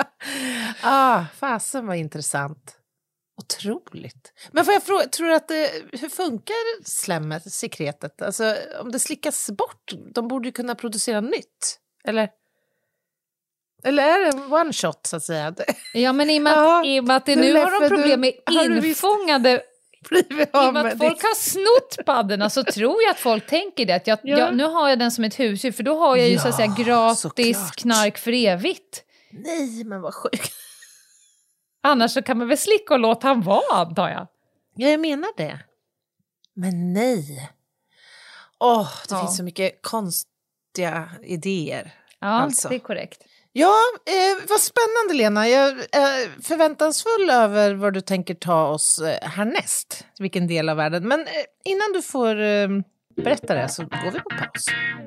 Fasen var intressant. Otroligt. Men får jag fråga, tror du att hur funkar slemmet, sekretet? Alltså, om det slickas bort, de borde ju kunna producera nytt. Eller är det en one shot, så att säga? Ja, men i och med att det nu har de problem med infångade... I och med att folk har snott paddorna, så tror jag att folk tänker det. Att nu har jag den som ett husdjur, för då har jag ju så att säga gratis knark för evigt. Nej, men vad sjukt. Annars så kan man väl slicka och låta han vara, antar jag. Ja, jag menar det. Men nej. Det finns så mycket konstiga idéer. Ja, alltså. Det är korrekt. Ja, vad spännande, Lena. Jag är förväntansfull över vad du tänker ta oss härnäst. Vilken del av världen. Men innan du får berätta det, så går vi på paus.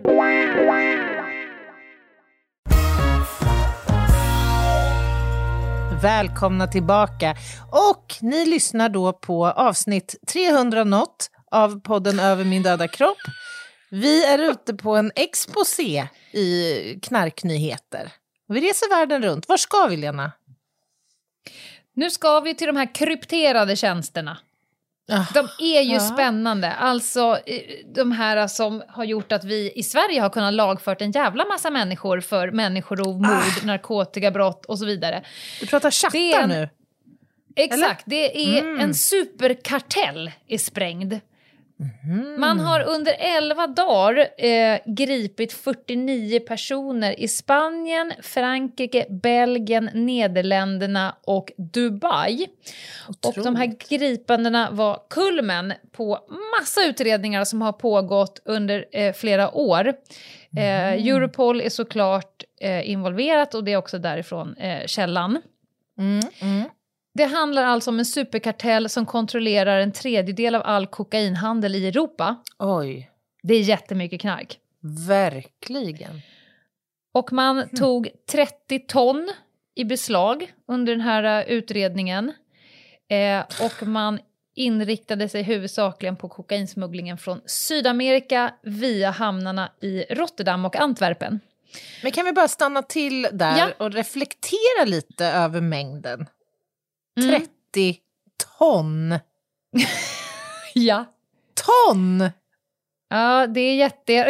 Välkomna tillbaka. Och ni lyssnar då på avsnitt 300 något av podden Över min döda kropp. Vi är ute på en exposé i knarknyheter. Vi reser världen runt. Var ska vi, Lena? Nu ska vi till de här krypterade tjänsterna. De är ju spännande. Alltså de här som har gjort att vi i Sverige har kunnat lagfört en jävla massa människor för människorov, mord, narkotikabrott och så vidare. Du pratar chattar nu. Exakt, eller? Det är en superkartell är sprängd. Man har under 11 dagar gripit 49 personer i Spanien, Frankrike, Belgien, Nederländerna och Dubai. Och de här gripandena var kulmen på massa utredningar som har pågått under flera år. Europol är såklart involverat och det är också därifrån källan. Det handlar alltså om en superkartell som kontrollerar en tredjedel av all kokainhandel i Europa. Oj. Det är jättemycket knark. Verkligen. Och man tog 30 ton i beslag under den här utredningen. Och man inriktade sig huvudsakligen på kokainsmugglingen från Sydamerika via hamnarna i Rotterdam och Antwerpen. Men kan vi bara stanna till där och reflektera lite över mängden? 30 ton. Ja. Ton! Ja, det är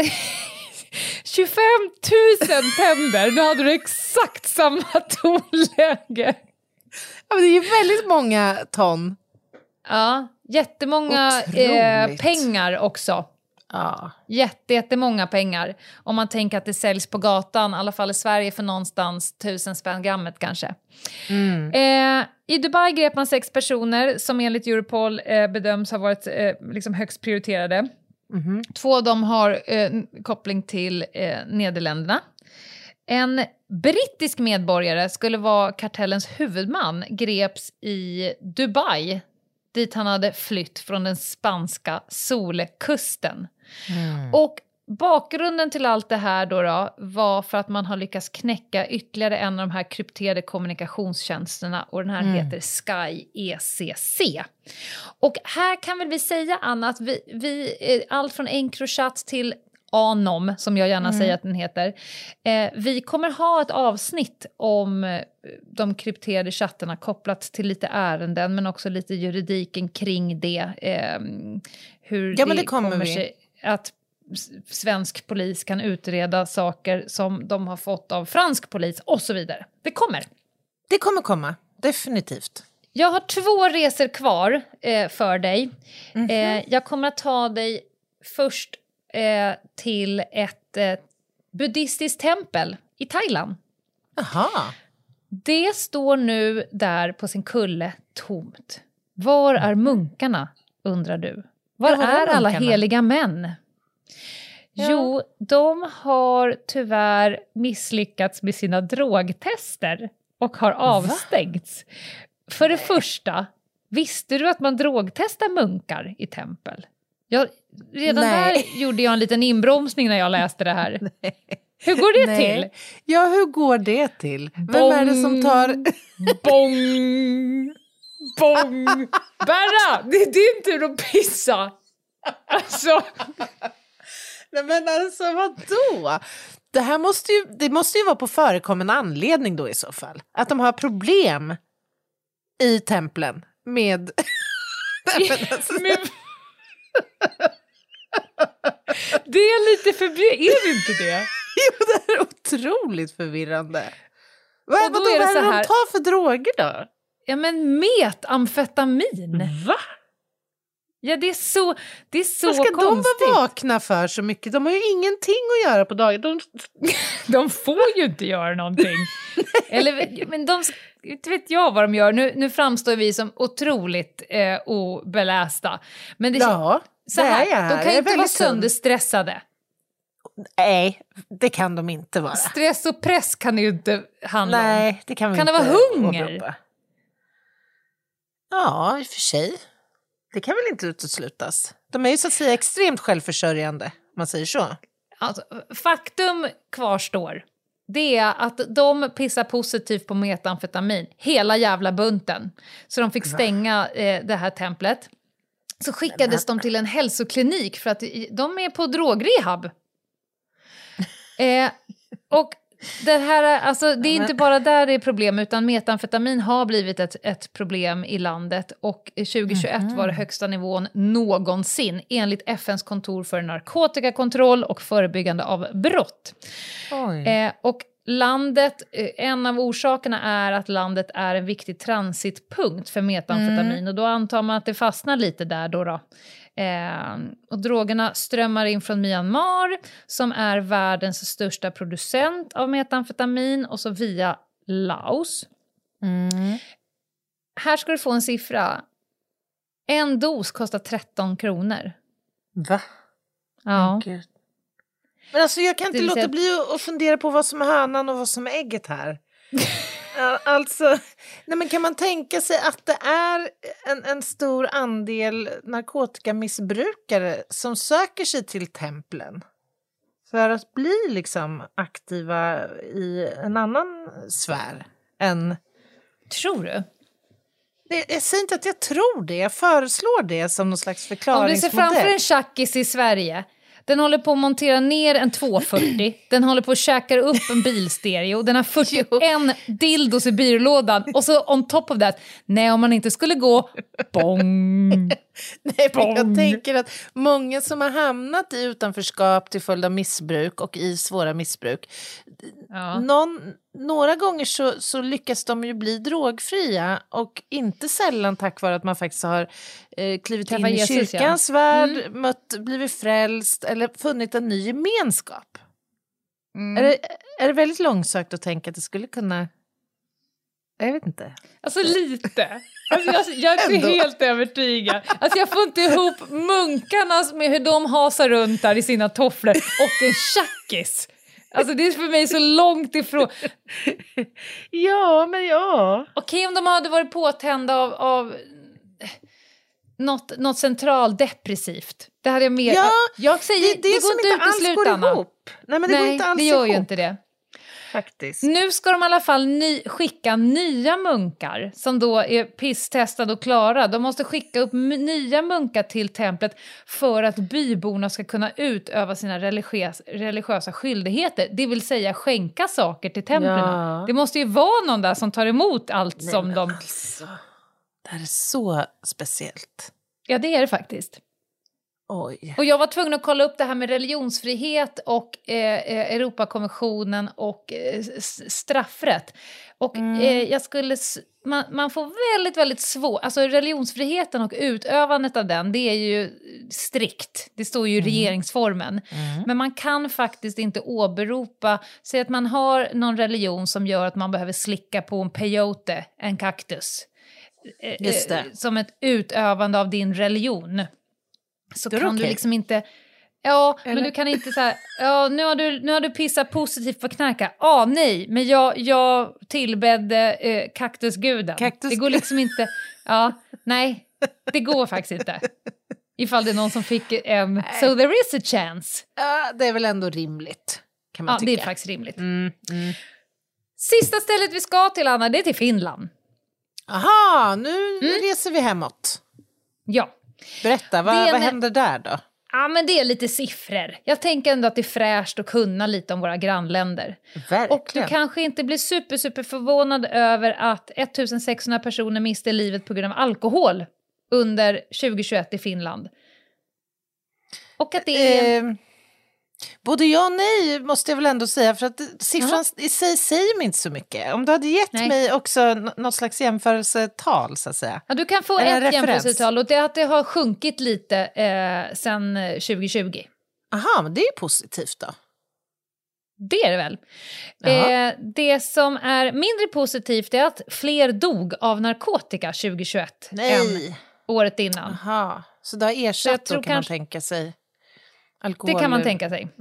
25 000 tänder. Nu hade du exakt samma tonläge. Ja, men det är ju väldigt många ton. Ja, jättemånga pengar också. Ja. Jättemånga pengar. Om man tänker att det säljs på gatan, i alla fall i Sverige, för någonstans 1000 spänn grammet kanske. I Dubai grep man 6 personer som enligt Europol bedöms ha varit liksom högst prioriterade. 2 av dem har koppling till Nederländerna. En brittisk medborgare skulle vara kartellens huvudman, greps i Dubai, dit han hade flytt från den spanska solkusten. Och bakgrunden till allt det här då var för att man har lyckats knäcka ytterligare en av de här krypterade kommunikationstjänsterna, och den här heter Sky ECC. Och här kan väl vi säga, Anna, att vi allt från Encrochat till Anom, som jag gärna säger att den heter. Vi kommer ha ett avsnitt om de krypterade chattarna kopplat till lite ärenden, men också lite juridiken kring det. Hur det kommer sig att svensk polis kan utreda saker som de har fått av fransk polis och så vidare. Det kommer. Det kommer komma, definitivt. Jag har 2 resor kvar för dig. Jag kommer att ta dig först till ett buddhistiskt tempel i Thailand. Aha. Det står nu där på sin kulle tomt. Var är munkarna, undrar du? Var är alla heliga män? Ja. Jo, de har tyvärr misslyckats med sina drogtester och har avstängts. För det första, visste du att man drogtestar munkar i tempel? Redan där gjorde jag en liten inbromsning när jag läste det här. Nej. Hur går det till? Ja, hur går det till? Vem är det som tar... Bong! Bong! Berra, det är din tur att pissa! Alltså... Nej, men alltså, vadå? Det måste ju vara på förekommande anledning då i så fall. Att de har problem i templen med... Det är lite förvirrande, är det inte det? Jo, det är otroligt förvirrande. Vad är det de tar för droger då? Ja, men metamfetamin. Va? Ja, det är så vad ska konstigt. De vara vakna för så mycket? De har ju ingenting att göra på dagen. De får ju inte göra någonting. Eller, men inte vet jag vad de gör. Nu framstår vi som otroligt obelästa. Men de kan ju inte vara sönderstressade. Nej, det kan de inte vara. Stress och press kan det ju inte handla om. Nej, det kan vi inte. Kan det vara hunger? Åberopa. Ja, i och för sig. Det kan väl inte uteslutas. De är ju så att säga extremt självförsörjande, om man säger så. Alltså, faktum kvarstår. Det är att de pissar positivt på metamfetamin. Hela jävla bunten. Så de fick stänga det här templet. Så skickades de till en hälsoklinik för att de är på drogrehab. Och det här, alltså, det är inte bara där det är problem, utan metamfetamin har blivit ett problem i landet, och 2021 var det högsta nivån någonsin enligt FNs kontor för narkotikakontroll och förebyggande av brott. Och landet, en av orsakerna är att landet är en viktig transitpunkt för metamfetamin, och då antar man att det fastnar lite där då. Och drogerna strömmar in från Myanmar som är världens största producent av metamfetamin och så via Laos. Här ska du få en siffra. En dos kostar 13 kronor. Va? Ja. Gud. Men alltså jag kan inte låta bli att fundera på vad som är hönan och vad som är ägget här. Alltså, nej men kan man tänka sig att det är en stor andel narkotikamissbrukare som söker sig till templen för att bli liksom aktiva i en annan sfär än... Tror du? Jag säger inte att jag tror det, jag föreslår det som någon slags förklaringsmodell. Om du ser framför en tjackis i Sverige, den håller på att montera ner en 240, den håller på att käka upp en bilstereo, den har 41 dildos i byrålådan och så on top of that, nej om man inte skulle gå, bong. Nej, men jag tänker att många som har hamnat i utanförskap till följd av missbruk och i svåra missbruk, några gånger så lyckas de ju bli drogfria och inte sällan tack vare att man faktiskt har klivit in i kyrkans värld, blivit frälst eller funnit en ny gemenskap. Är det väldigt långsökt att tänka att det skulle kunna... Jag vet inte. Alltså lite. Alltså jag är inte helt övertygad. Alltså jag får inte ihop munkarna med hur de hasar runt där i sina tofflor och en tjackis. Alltså det är för mig så långt ifrån. Ja, men ja. Okej, om de hade varit påtända av något centraldepressivt. Det hade jag mer... Ja, jag säger, det går inte alls går ihop. Nej, men det går inte alls det gör ihop. ju inte det. Faktiskt. Nu ska de i alla fall skicka nya munkar som då är pisstestade och klara. De måste skicka upp nya munkar till templet för att byborna ska kunna utöva sina religiösa skyldigheter. Det vill säga skänka saker till templerna. Ja. Det måste ju vara någon där som tar emot allt som de... Alltså, det här är så speciellt. Ja, det är det faktiskt. Oj. Och jag var tvungen att kolla upp det här med religionsfrihet och Europakonventionen och straffrätt. Och jag skulle... Man får väldigt, väldigt svårt... Alltså religionsfriheten och utövandet av den, det är ju strikt. Det står ju i regeringsformen. Men man kan faktiskt inte åberopa... Säg att man har någon religion som gör att man behöver slicka på en peyote, en kaktus. Just det. Som ett utövande av din religion. Så kan okay. du liksom inte... Ja, eller? Men du kan inte så här... Ja, nu har du pissat positivt på knarka. Nej, men jag tillbedde kaktusguden. Det går liksom inte... Ja, nej, det går faktiskt inte. Ifall det är någon som fick en... So there is a chance. Ja, det är väl ändå rimligt, kan man tycka. Ja, det är faktiskt rimligt. Sista stället vi ska till, Anna, det är till Finland. Aha, nu reser vi hemåt. Ja. Berätta, vad händer där då? Ja, men det är lite siffror. Jag tänker ändå att det är fräscht att kunna lite om våra grannländer. Verkligen. Och du kanske inte blir super förvånad över att 1600 personer miste livet på grund av alkohol under 2021 i Finland. Och att det är... Både ja och nej måste jag väl ändå säga, för att siffran i sig säger mig inte så mycket. Om du hade gett mig också något slags jämförelsetal så att säga. Ja, du kan få ett jämförelsetal och det är att det har sjunkit lite sedan 2020. Aha, men det är positivt då. Det är det väl. Det som är mindre positivt är att fler dog av narkotika 2021 än året innan. Aha, så det har ersatt då kan man tänka sig. Alkohol. Det kan man tänka sig.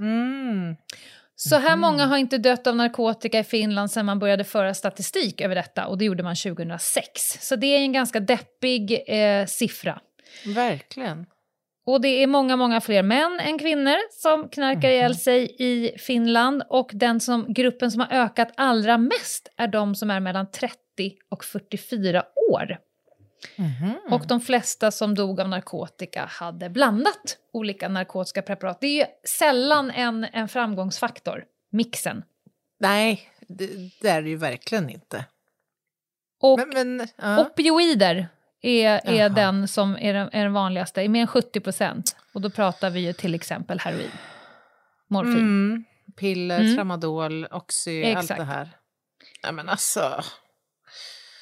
Så här många har inte dött av narkotika i Finland sedan man började föra statistik över detta. Och det gjorde man 2006. Så det är en ganska deppig siffra. Verkligen. Och det är många fler män än kvinnor som knarkar ihjäl sig i Finland. Och gruppen som har ökat allra mest är de som är mellan 30 och 44 år. Och de flesta som dog av narkotika hade blandat olika narkotiska preparat. Det är ju sällan en framgångsfaktor, mixen. Nej, det är det ju verkligen inte. Och opioider är den som är den vanligaste, är mer än 70%. Och då pratar vi ju till exempel heroin, morfin. Piller, tramadol, oxy, allt det här. Ja, men alltså...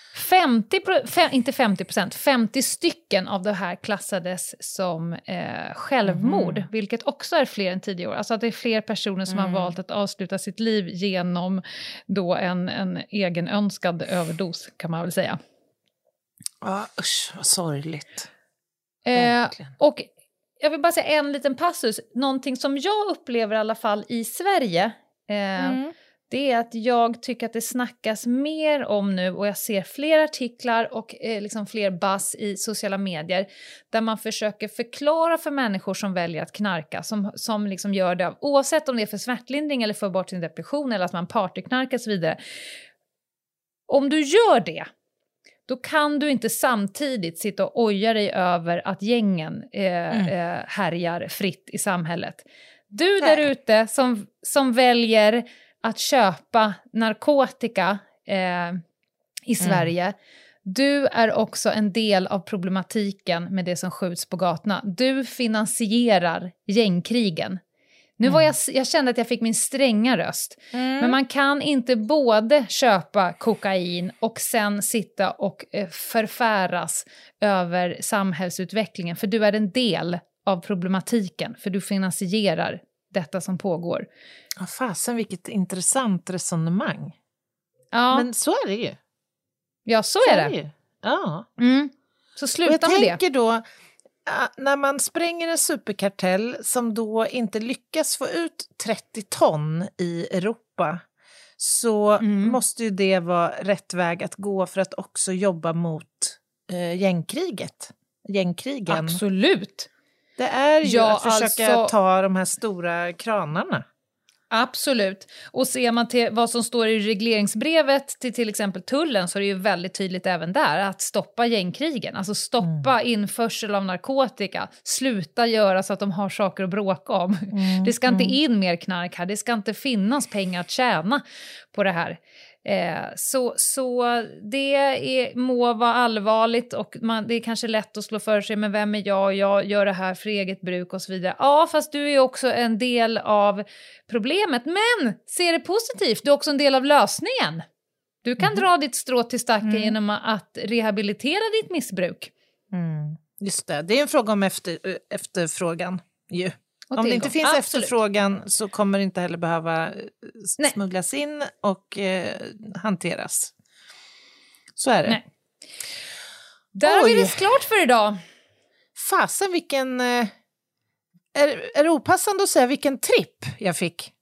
50 stycken av det här klassades som självmord, vilket också är fler än 10 år. Alltså att det är fler personer som har valt att avsluta sitt liv genom då en egenönskad överdos, kan man väl säga. Ja, usch, vad sorgligt. Och jag vill bara säga en liten passus. Någonting som jag upplever i alla fall i Sverige, det är att jag tycker att det snackas mer om nu, och jag ser fler artiklar och liksom fler buzz i sociala medier där man försöker förklara för människor som väljer att knarka, som liksom gör det oavsett om det är för smärtlindring eller för bort sin depression eller att man partyknarkar och så vidare. Om du gör det, då kan du inte samtidigt sitta och oja dig över att gängen härjar fritt i samhället. Du där ute som väljer att köpa narkotika i Sverige, du är också en del av problematiken med det som skjuts på gatorna. Du finansierar gängkrigen. Nu var jag kände att jag fick min stränga röst. Men man kan inte både köpa kokain och sen sitta och förfäras över samhällsutvecklingen. För du är en del av problematiken. För du finansierar detta som pågår. Ja, fasen, vilket intressant resonemang. Ja. Men så är det ju. Ja, så är det. Ju. Ja. Så sluta med det. Jag tänker då, när man spränger en superkartell som då inte lyckas få ut 30 ton i Europa, så måste ju det vara rätt väg att gå för att också jobba mot gängkrigen. Absolut. Det är ju att försöka alltså, ta de här stora kranarna. Absolut. Och ser man till vad som står i regleringsbrevet till exempel tullen, så är det ju väldigt tydligt även där att stoppa gängkrigen. Alltså stoppa införsel av narkotika. Sluta göra så att de har saker att bråka om. Det ska inte in mer knark här. Det ska inte finnas pengar att tjäna på det här. Så det må vara allvarligt, och det är kanske lätt att slå för sig, men vem är jag gör det här för eget bruk och så vidare. Ja, fast du är också en del av problemet, men se det positivt, du är också en del av lösningen. Du kan dra ditt strå till stacken genom att rehabilitera ditt missbruk. Just det är en fråga om efterfrågan ju. Om det inte finns efterfrågan så kommer det inte heller behöva smugglas in och hanteras. Så är det. Nej. Där har vi det klart för idag. Fasen, vilken... Är det opassande att säga vilken tripp jag fick?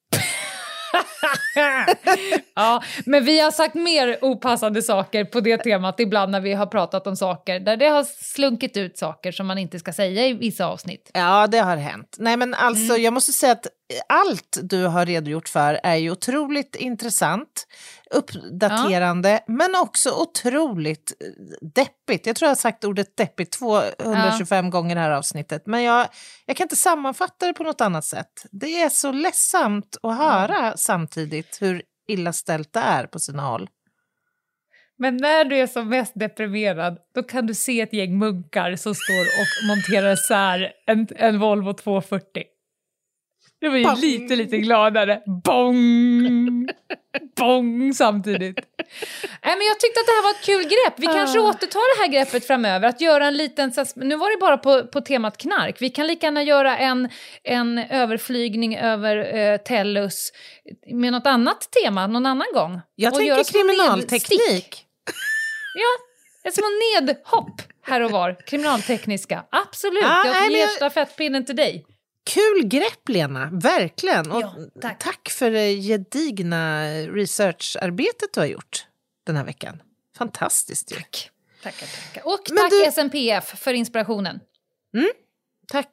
Ja, men vi har sagt mer opassande saker på det temat ibland när vi har pratat om saker där det har slunkit ut saker som man inte ska säga i vissa avsnitt. Ja, det har hänt. Nej, men alltså jag måste säga att allt du har redogjort för är ju otroligt intressant, uppdaterande, men också otroligt deppigt. Jag tror jag har sagt ordet deppigt 225 gånger i det här avsnittet, men jag kan inte sammanfatta det på något annat sätt. Det är så ledsamt att höra samtidigt hur illa ställt det är på sina håll. Men när du är som mest deprimerad, då kan du se ett gäng munkar som står och monterar isär en Volvo 240. Det var ju lite gladare. Bong! Bong samtidigt. Nej, men jag tyckte att det här var ett kul grepp. Vi kanske återtar det här greppet framöver. Att göra en liten... Nu var det bara på temat knark. Vi kan lika gärna göra en överflygning över Tellus med något annat tema någon annan gång. Jag tänker kriminalteknik. Ja, ett små nedhopp här och var. Kriminaltekniska. Absolut. Jag ger stafettpinnen till dig. Kul grepp, Lena, verkligen. Och tack för det gedigna researcharbetet du har gjort den här veckan. Fantastiskt ju. Tackar. Och tack SNPF för inspirationen. Tack.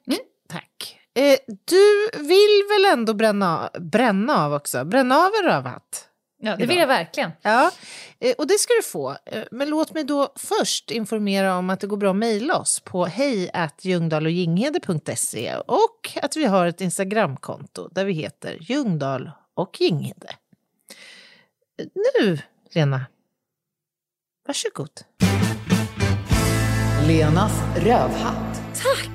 Du vill väl ändå bränna av också? Bränna av en rövhatt? Ja, det vill jag verkligen. Ja, och det ska du få. Men låt mig då först informera om att det går bra att mejla oss på hej@ljungdahlochginghede.se och att vi har ett Instagramkonto där vi heter Ljungdahl och Ginghede. Nu, Lena. Varsågod. Lenas rövhatt. Tack.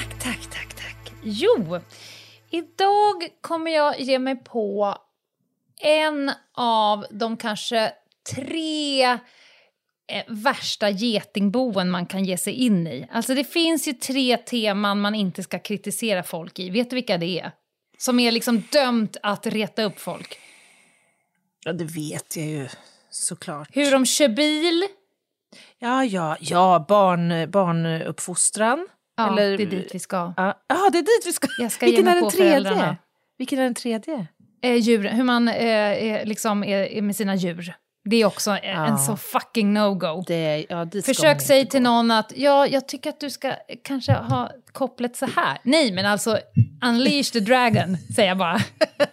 Jo, idag kommer jag ge mig på en av de kanske 3 värsta getingboen man kan ge sig in i. Alltså det finns ju 3 teman man inte ska kritisera folk i. Vet du vilka det är? Som är liksom dömt att reta upp folk. Ja, det vet jag ju såklart. Hur de kör bil. Ja, barnuppfostran. Ja, eller, det är dit vi ska. Ja, det är dit vi ska. Jag ska Vilken ge är mig den på tredje? föräldrarna. Vilken är den tredje? Djuren, hur man liksom är med sina djur. Det är också en så fucking no-go. Försök säga till någon att jag tycker att du ska kanske ha kopplet så här. Nej, men alltså unleash the dragon, säger jag bara.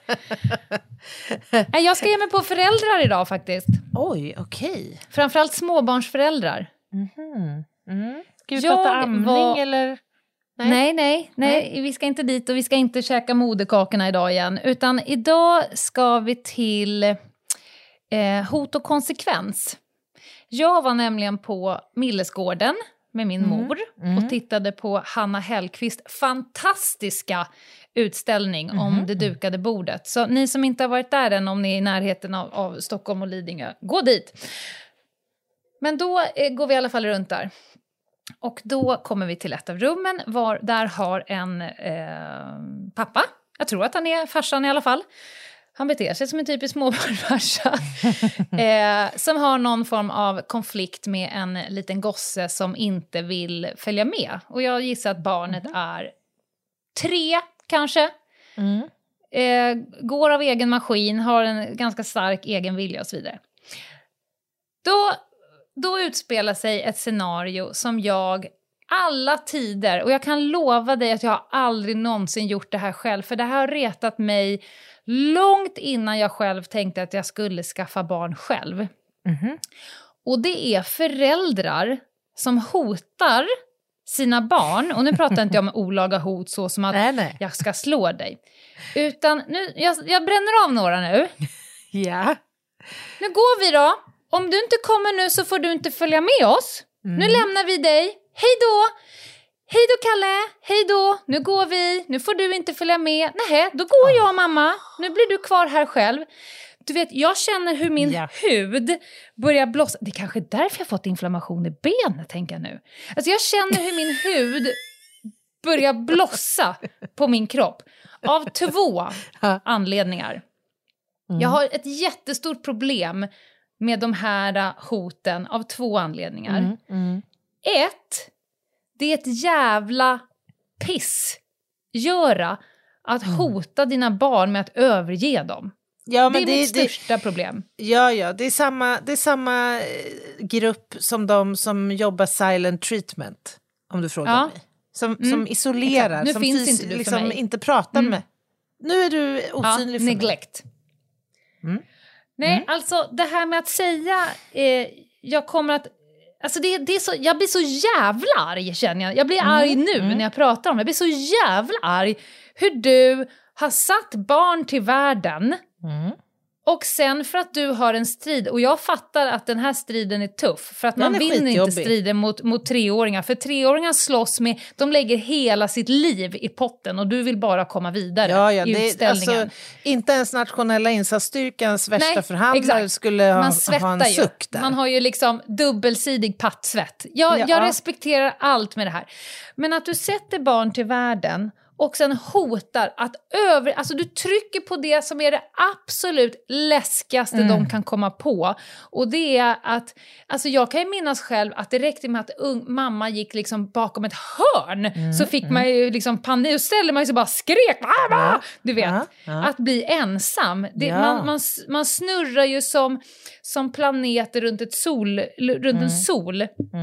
Jag ska ge mig på föräldrar idag faktiskt. Oj, okej. Framförallt småbarnsföräldrar. Ska vi prata amning eller? Nej, vi ska inte dit och vi ska inte käka moderkakorna idag igen. Utan idag ska vi till hot och konsekvens. Jag var nämligen på Millesgården med min mor och tittade på Hanna Hellqvist fantastiska utställning om det dukade bordet. Så ni som inte har varit där än, om ni är i närheten av Stockholm och Lidingö, gå dit. Men då går vi i alla fall runt där. Och då kommer vi till ett av rummen där har en pappa, jag tror att han är farsan i alla fall. Han beter sig som en typisk småbarnsfarsa. Som har någon form av konflikt med en liten gosse som inte vill följa med. Och jag gissar att barnet är 3 kanske. Går av egen maskin, har en ganska stark egen vilja och så vidare. Då utspelar sig ett scenario som jag alla tider, och jag kan lova dig att jag har aldrig någonsin gjort det här själv, för det här har retat mig långt innan jag själv tänkte att jag skulle skaffa barn själv. Och det är föräldrar som hotar sina barn, och nu pratar inte jag om olaga hot så som att jag ska slå dig, utan nu, jag bränner av några nu. Ja. Nu går vi då. Om du inte kommer nu så får du inte följa med oss. Nu lämnar vi dig. Hej då! Hej då Kalle! Hej då! Nu går vi. Nu får du inte följa med. Nej, då går jag mamma. Nu blir du kvar här själv. Du vet, jag känner hur min hud börjar blossa. Det är kanske därför jag fått inflammation i benet, tänker jag nu. Alltså jag känner hur min hud börjar blossa på min kropp. Av 2 anledningar. Jag har ett jättestort problem med de här hoten av 2 anledningar. 1, det är ett jävla pissgöra att hota dina barn med att överge dem. Ja, men det är mitt största problem. Ja, det är samma grupp som de som jobbar silent treatment, om du frågar mig. Som isolerar, nu som finns inte du liksom för mig. Inte pratar med. Nu är du osynlig för neglect. mig. Nej, alltså det här med att säga jag kommer att, alltså det är så, jag blir så jävla arg, känner jag. Jag blir arg nu när jag pratar om det. Jag blir så jävla arg hur du har satt barn till världen. Och sen för att du har en strid, och jag fattar att den här striden är tuff, för att man vinner inte striden mot 3-åringar, för 3-åringar slåss med, de lägger hela sitt liv i potten och du vill bara komma vidare i utställningen. Alltså, inte ens nationella insatsstyrkans värsta förhandlare skulle ha en suck där. Man har ju liksom dubbelsidig pattsvett. Jag respekterar allt med det här. Men att du sätter barn till världen och sen hotar att alltså du trycker på det som är det absolut läskigaste de kan komma på. Och det är att, alltså jag kan ju minnas själv att det räckte med att mamma gick liksom bakom ett hörn. Så fick man ju liksom panik, och ställde man ju så bara skrek. Du vet, att bli ensam. Man snurrar ju som planeter runt ett runt en sol.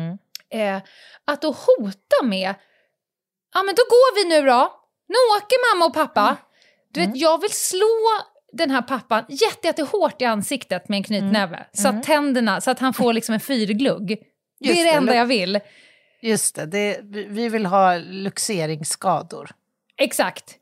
Att då hota med, ja men då går vi nu då. Nu åker mamma och pappa. Du vet, jag vill slå den här pappan jättehårt i ansiktet med en knytnäve. Så att tänderna, så att han får liksom en fyrglugg. Det är det enda jag vill. Just det, vi vill ha luxeringsskador. Exakt.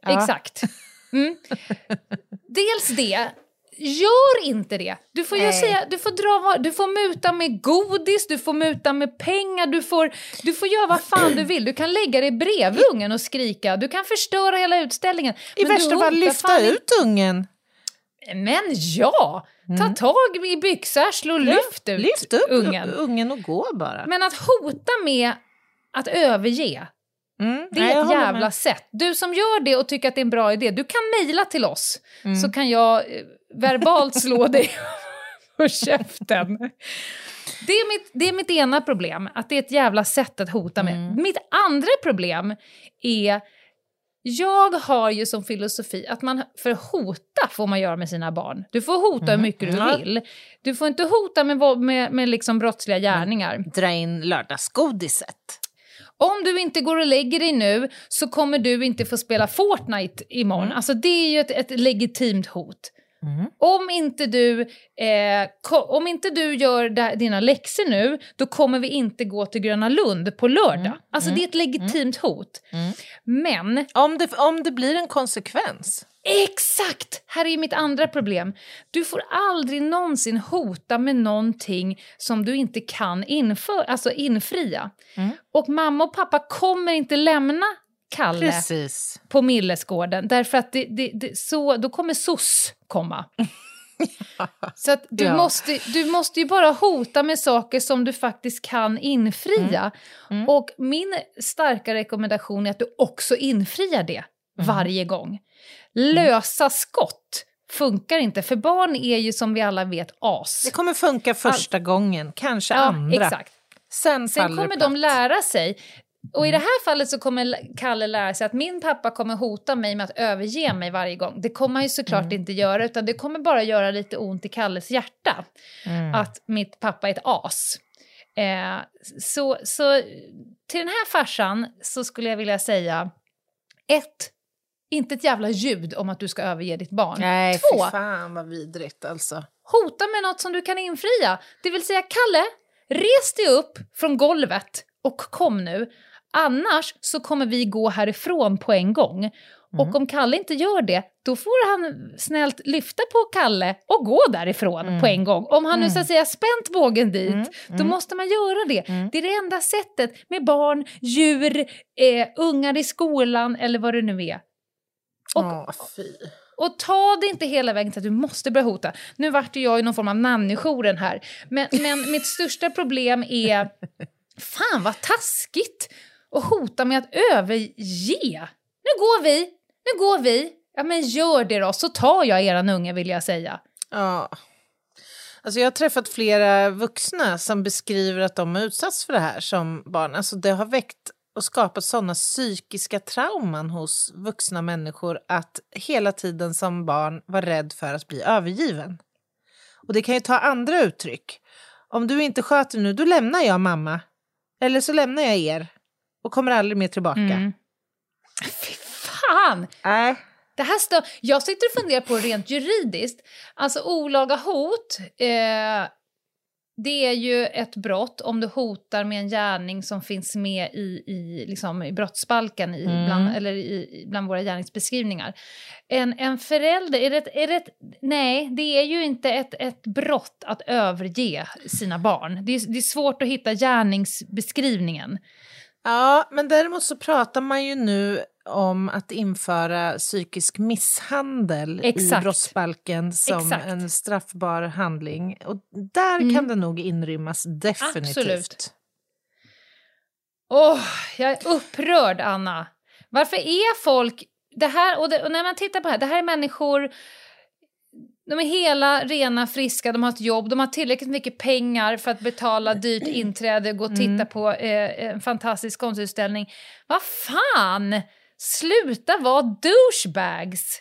Dels det. Gör inte det. Du får ju säga, du får muta med godis, du får muta med pengar, du får göra vad fan du vill. Du kan lägga dig bredvid ungen och skrika. Du kan förstöra hela utställningen. I värsta fall lyfta ut ungen. Men ja, Ta tag i byxarsle och lyft ut ungen och gå bara. Men att hota med att överge, det är ett jävla sätt. Du som gör det och tycker att det är en bra idé, du kan mejla till oss. Så kan jag verbalt slå dig på käften. Det är mitt ena problem, att det är ett jävla sätt att hota med. Mitt andra problem är, jag har ju som filosofi att för hota får man göra med sina barn. Du får hota hur mycket du vill. Du får inte hota med liksom brottsliga gärningar. Dra in lördagsgodiset. Om du inte går och lägger dig nu så kommer du inte få spela Fortnite imorgon. Alltså det är ju ett legitimt hot. Om inte du gör dina läxor nu, då kommer vi inte gå till Gröna Lund på lördag. Alltså det är ett legitimt hot. Men om det blir en konsekvens. Exakt! Här är mitt andra problem. Du får aldrig någonsin hota med någonting som du inte kan infria. Och mamma och pappa kommer inte lämna Kalle på Millesgården, därför att då kommer SOS komma. Så att du måste ju bara hota med saker som du faktiskt kan infria. Och min starka rekommendation är att du också infriar det varje gång. Lösa skott funkar inte, för barn är ju som vi alla vet as. Det kommer funka första gången, kanske andra. Exakt. Sen kommer de lära sig. Och i det här fallet så kommer Kalle lära sig att min pappa kommer hota mig med att överge mig varje gång. Det kommer han ju såklart inte göra, utan det kommer bara göra lite ont i Kalles hjärta. Att mitt pappa är ett as. Så till den här farsan så skulle jag vilja säga: 1. Inte ett jävla ljud om att du ska överge ditt barn. Nej, 2. Fan vad vidrigt alltså. Hota med något som du kan infria. Det vill säga, Kalle, res dig upp från golvet och kom nu. Annars så kommer vi gå härifrån på en gång. Och om Kalle inte gör det, då får han snällt lyfta på Kalle och gå därifrån på en gång. Om han nu så att säga spänt bågen dit, då måste man göra det. Det är det enda sättet med barn, djur, ungar i skolan eller vad det nu är. Och ta det inte hela vägen till att du måste börja hota. Nu vart jag i någon form av nannyjouren här. Men mitt största problem är, fan vad taskigt att hota med att överge. Nu går vi. Ja, men gör det då, så tar jag eran unge, vill jag säga. Ja. Alltså jag har träffat flera vuxna som beskriver att de har utsatts för det här som barn. Alltså det har väckt och skapat sådana psykiska trauman hos vuxna människor att hela tiden som barn var rädd för att bli övergiven. Och det kan ju ta andra uttryck. Om du inte sköter nu, då lämnar jag mamma. Eller så lämnar jag er och kommer aldrig mer tillbaka. Fy fan! Det här jag sitter och funderar på rent juridiskt. Alltså olaga hot, det är ju ett brott om du hotar med en gärning som finns med i brottsbalken bland våra gärningsbeskrivningar. En förälder, nej, det är ju inte ett brott att överge sina barn. Det är svårt att hitta gärningsbeskrivningen. Ja, men däremot så pratar man ju nu om att införa psykisk misshandel i brottsbalken som en straffbar handling. Och där kan det nog inrymmas definitivt. Absolut. Jag är upprörd, Anna. Varför är folk... Det här, och när man tittar på det här är människor... De är hela, rena, friska, de har ett jobb, de har tillräckligt mycket pengar för att betala dyrt inträde och gå och titta på en fantastisk konstutställning. Vad fan? Sluta vara douchebags.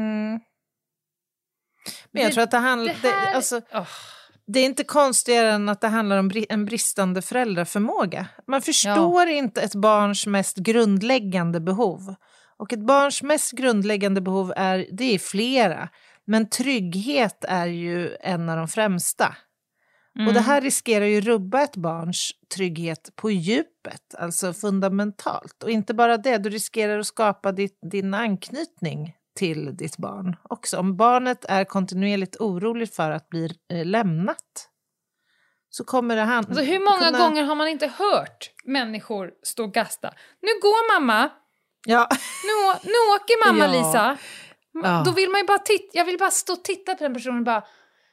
Men jag tror att det handlar... Det är inte konstigare än att det handlar om en bristande föräldraförmåga. Man förstår inte ett barns mest grundläggande behov. Och ett barns mest grundläggande behov det är flera. Men trygghet är ju en av de främsta. Och det här riskerar ju rubba ett barns trygghet på djupet, alltså fundamentalt. Och inte bara det, du riskerar att skapa din anknytning till ditt barn också. Om barnet är kontinuerligt oroligt för att bli lämnat, så kommer det alltså, hur många gånger har man inte hört människor stå och gasta? Nu går mamma. Ja. Nu åker mamma, Lisa. Då vill man ju bara jag vill bara stå och titta på den personen och bara,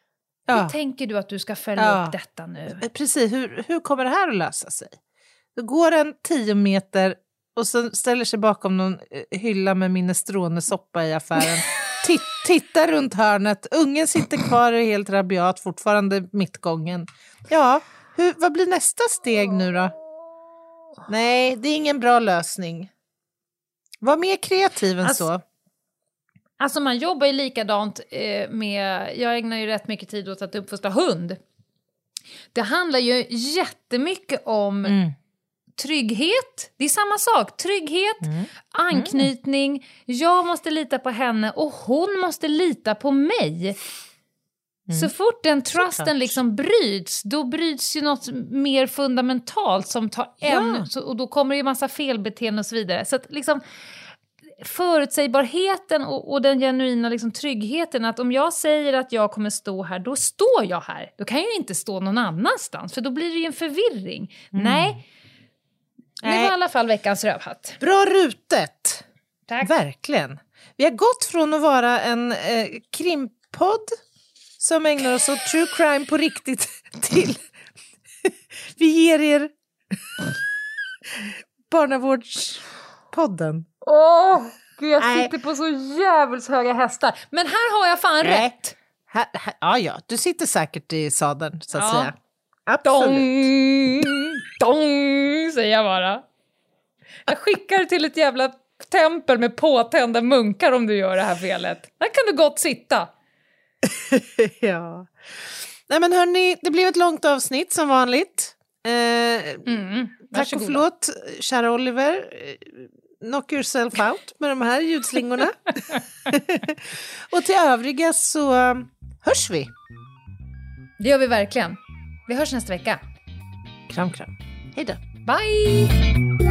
Hur tänker du att du ska följa upp detta nu? Precis, hur kommer det här att lösa sig? Då går en 10 meter och så ställer sig bakom någon hylla med minestronesoppa i affären. Tittar runt hörnet. Ungen sitter kvar och är helt rabiat, fortfarande mittgången. Ja, vad blir nästa steg nu då? Nej, det är ingen bra lösning. Var mer kreativ än så. Alltså man jobbar ju likadant med... Jag ägnar ju rätt mycket tid åt att uppfostra hund. Det handlar ju jättemycket om trygghet. Det är samma sak. Trygghet, anknytning. Jag måste lita på henne och hon måste lita på mig. Så fort den trusten liksom bryts, då bryts ju något mer fundamentalt som tar och då kommer det ju massa felbeteenden och så vidare. Så att liksom förutsägbarheten och den genuina liksom tryggheten, att om jag säger att jag kommer stå här, då står jag här. Då kan jag inte stå någon annanstans, för då blir det ju en förvirring. Nej. Det var i alla fall veckans rövhatt. Bra rutet. Tack. Verkligen. Vi har gått från att vara en krimpodd som ägnar oss åt true crime på riktigt till vi ger er barnavårdspodden. Gud, jag sitter på så jävligt höga hästar. Men här har jag fan rätt. Ja, du sitter säkert i sadeln, så att säga. Absolut. Dong, säger jag bara. Jag skickar till ett jävla tempel med påtända munkar om du gör det här felet. Där kan du gott sitta. Ja. Nej men hörni, det blev ett långt avsnitt som vanligt. Tack och förlåt, kära Oliver. Knock yourself out med de här ljudslingorna. Och till övriga så hörs vi. Det gör vi verkligen. Vi hörs nästa vecka. Kram, kram. Hej då. Bye!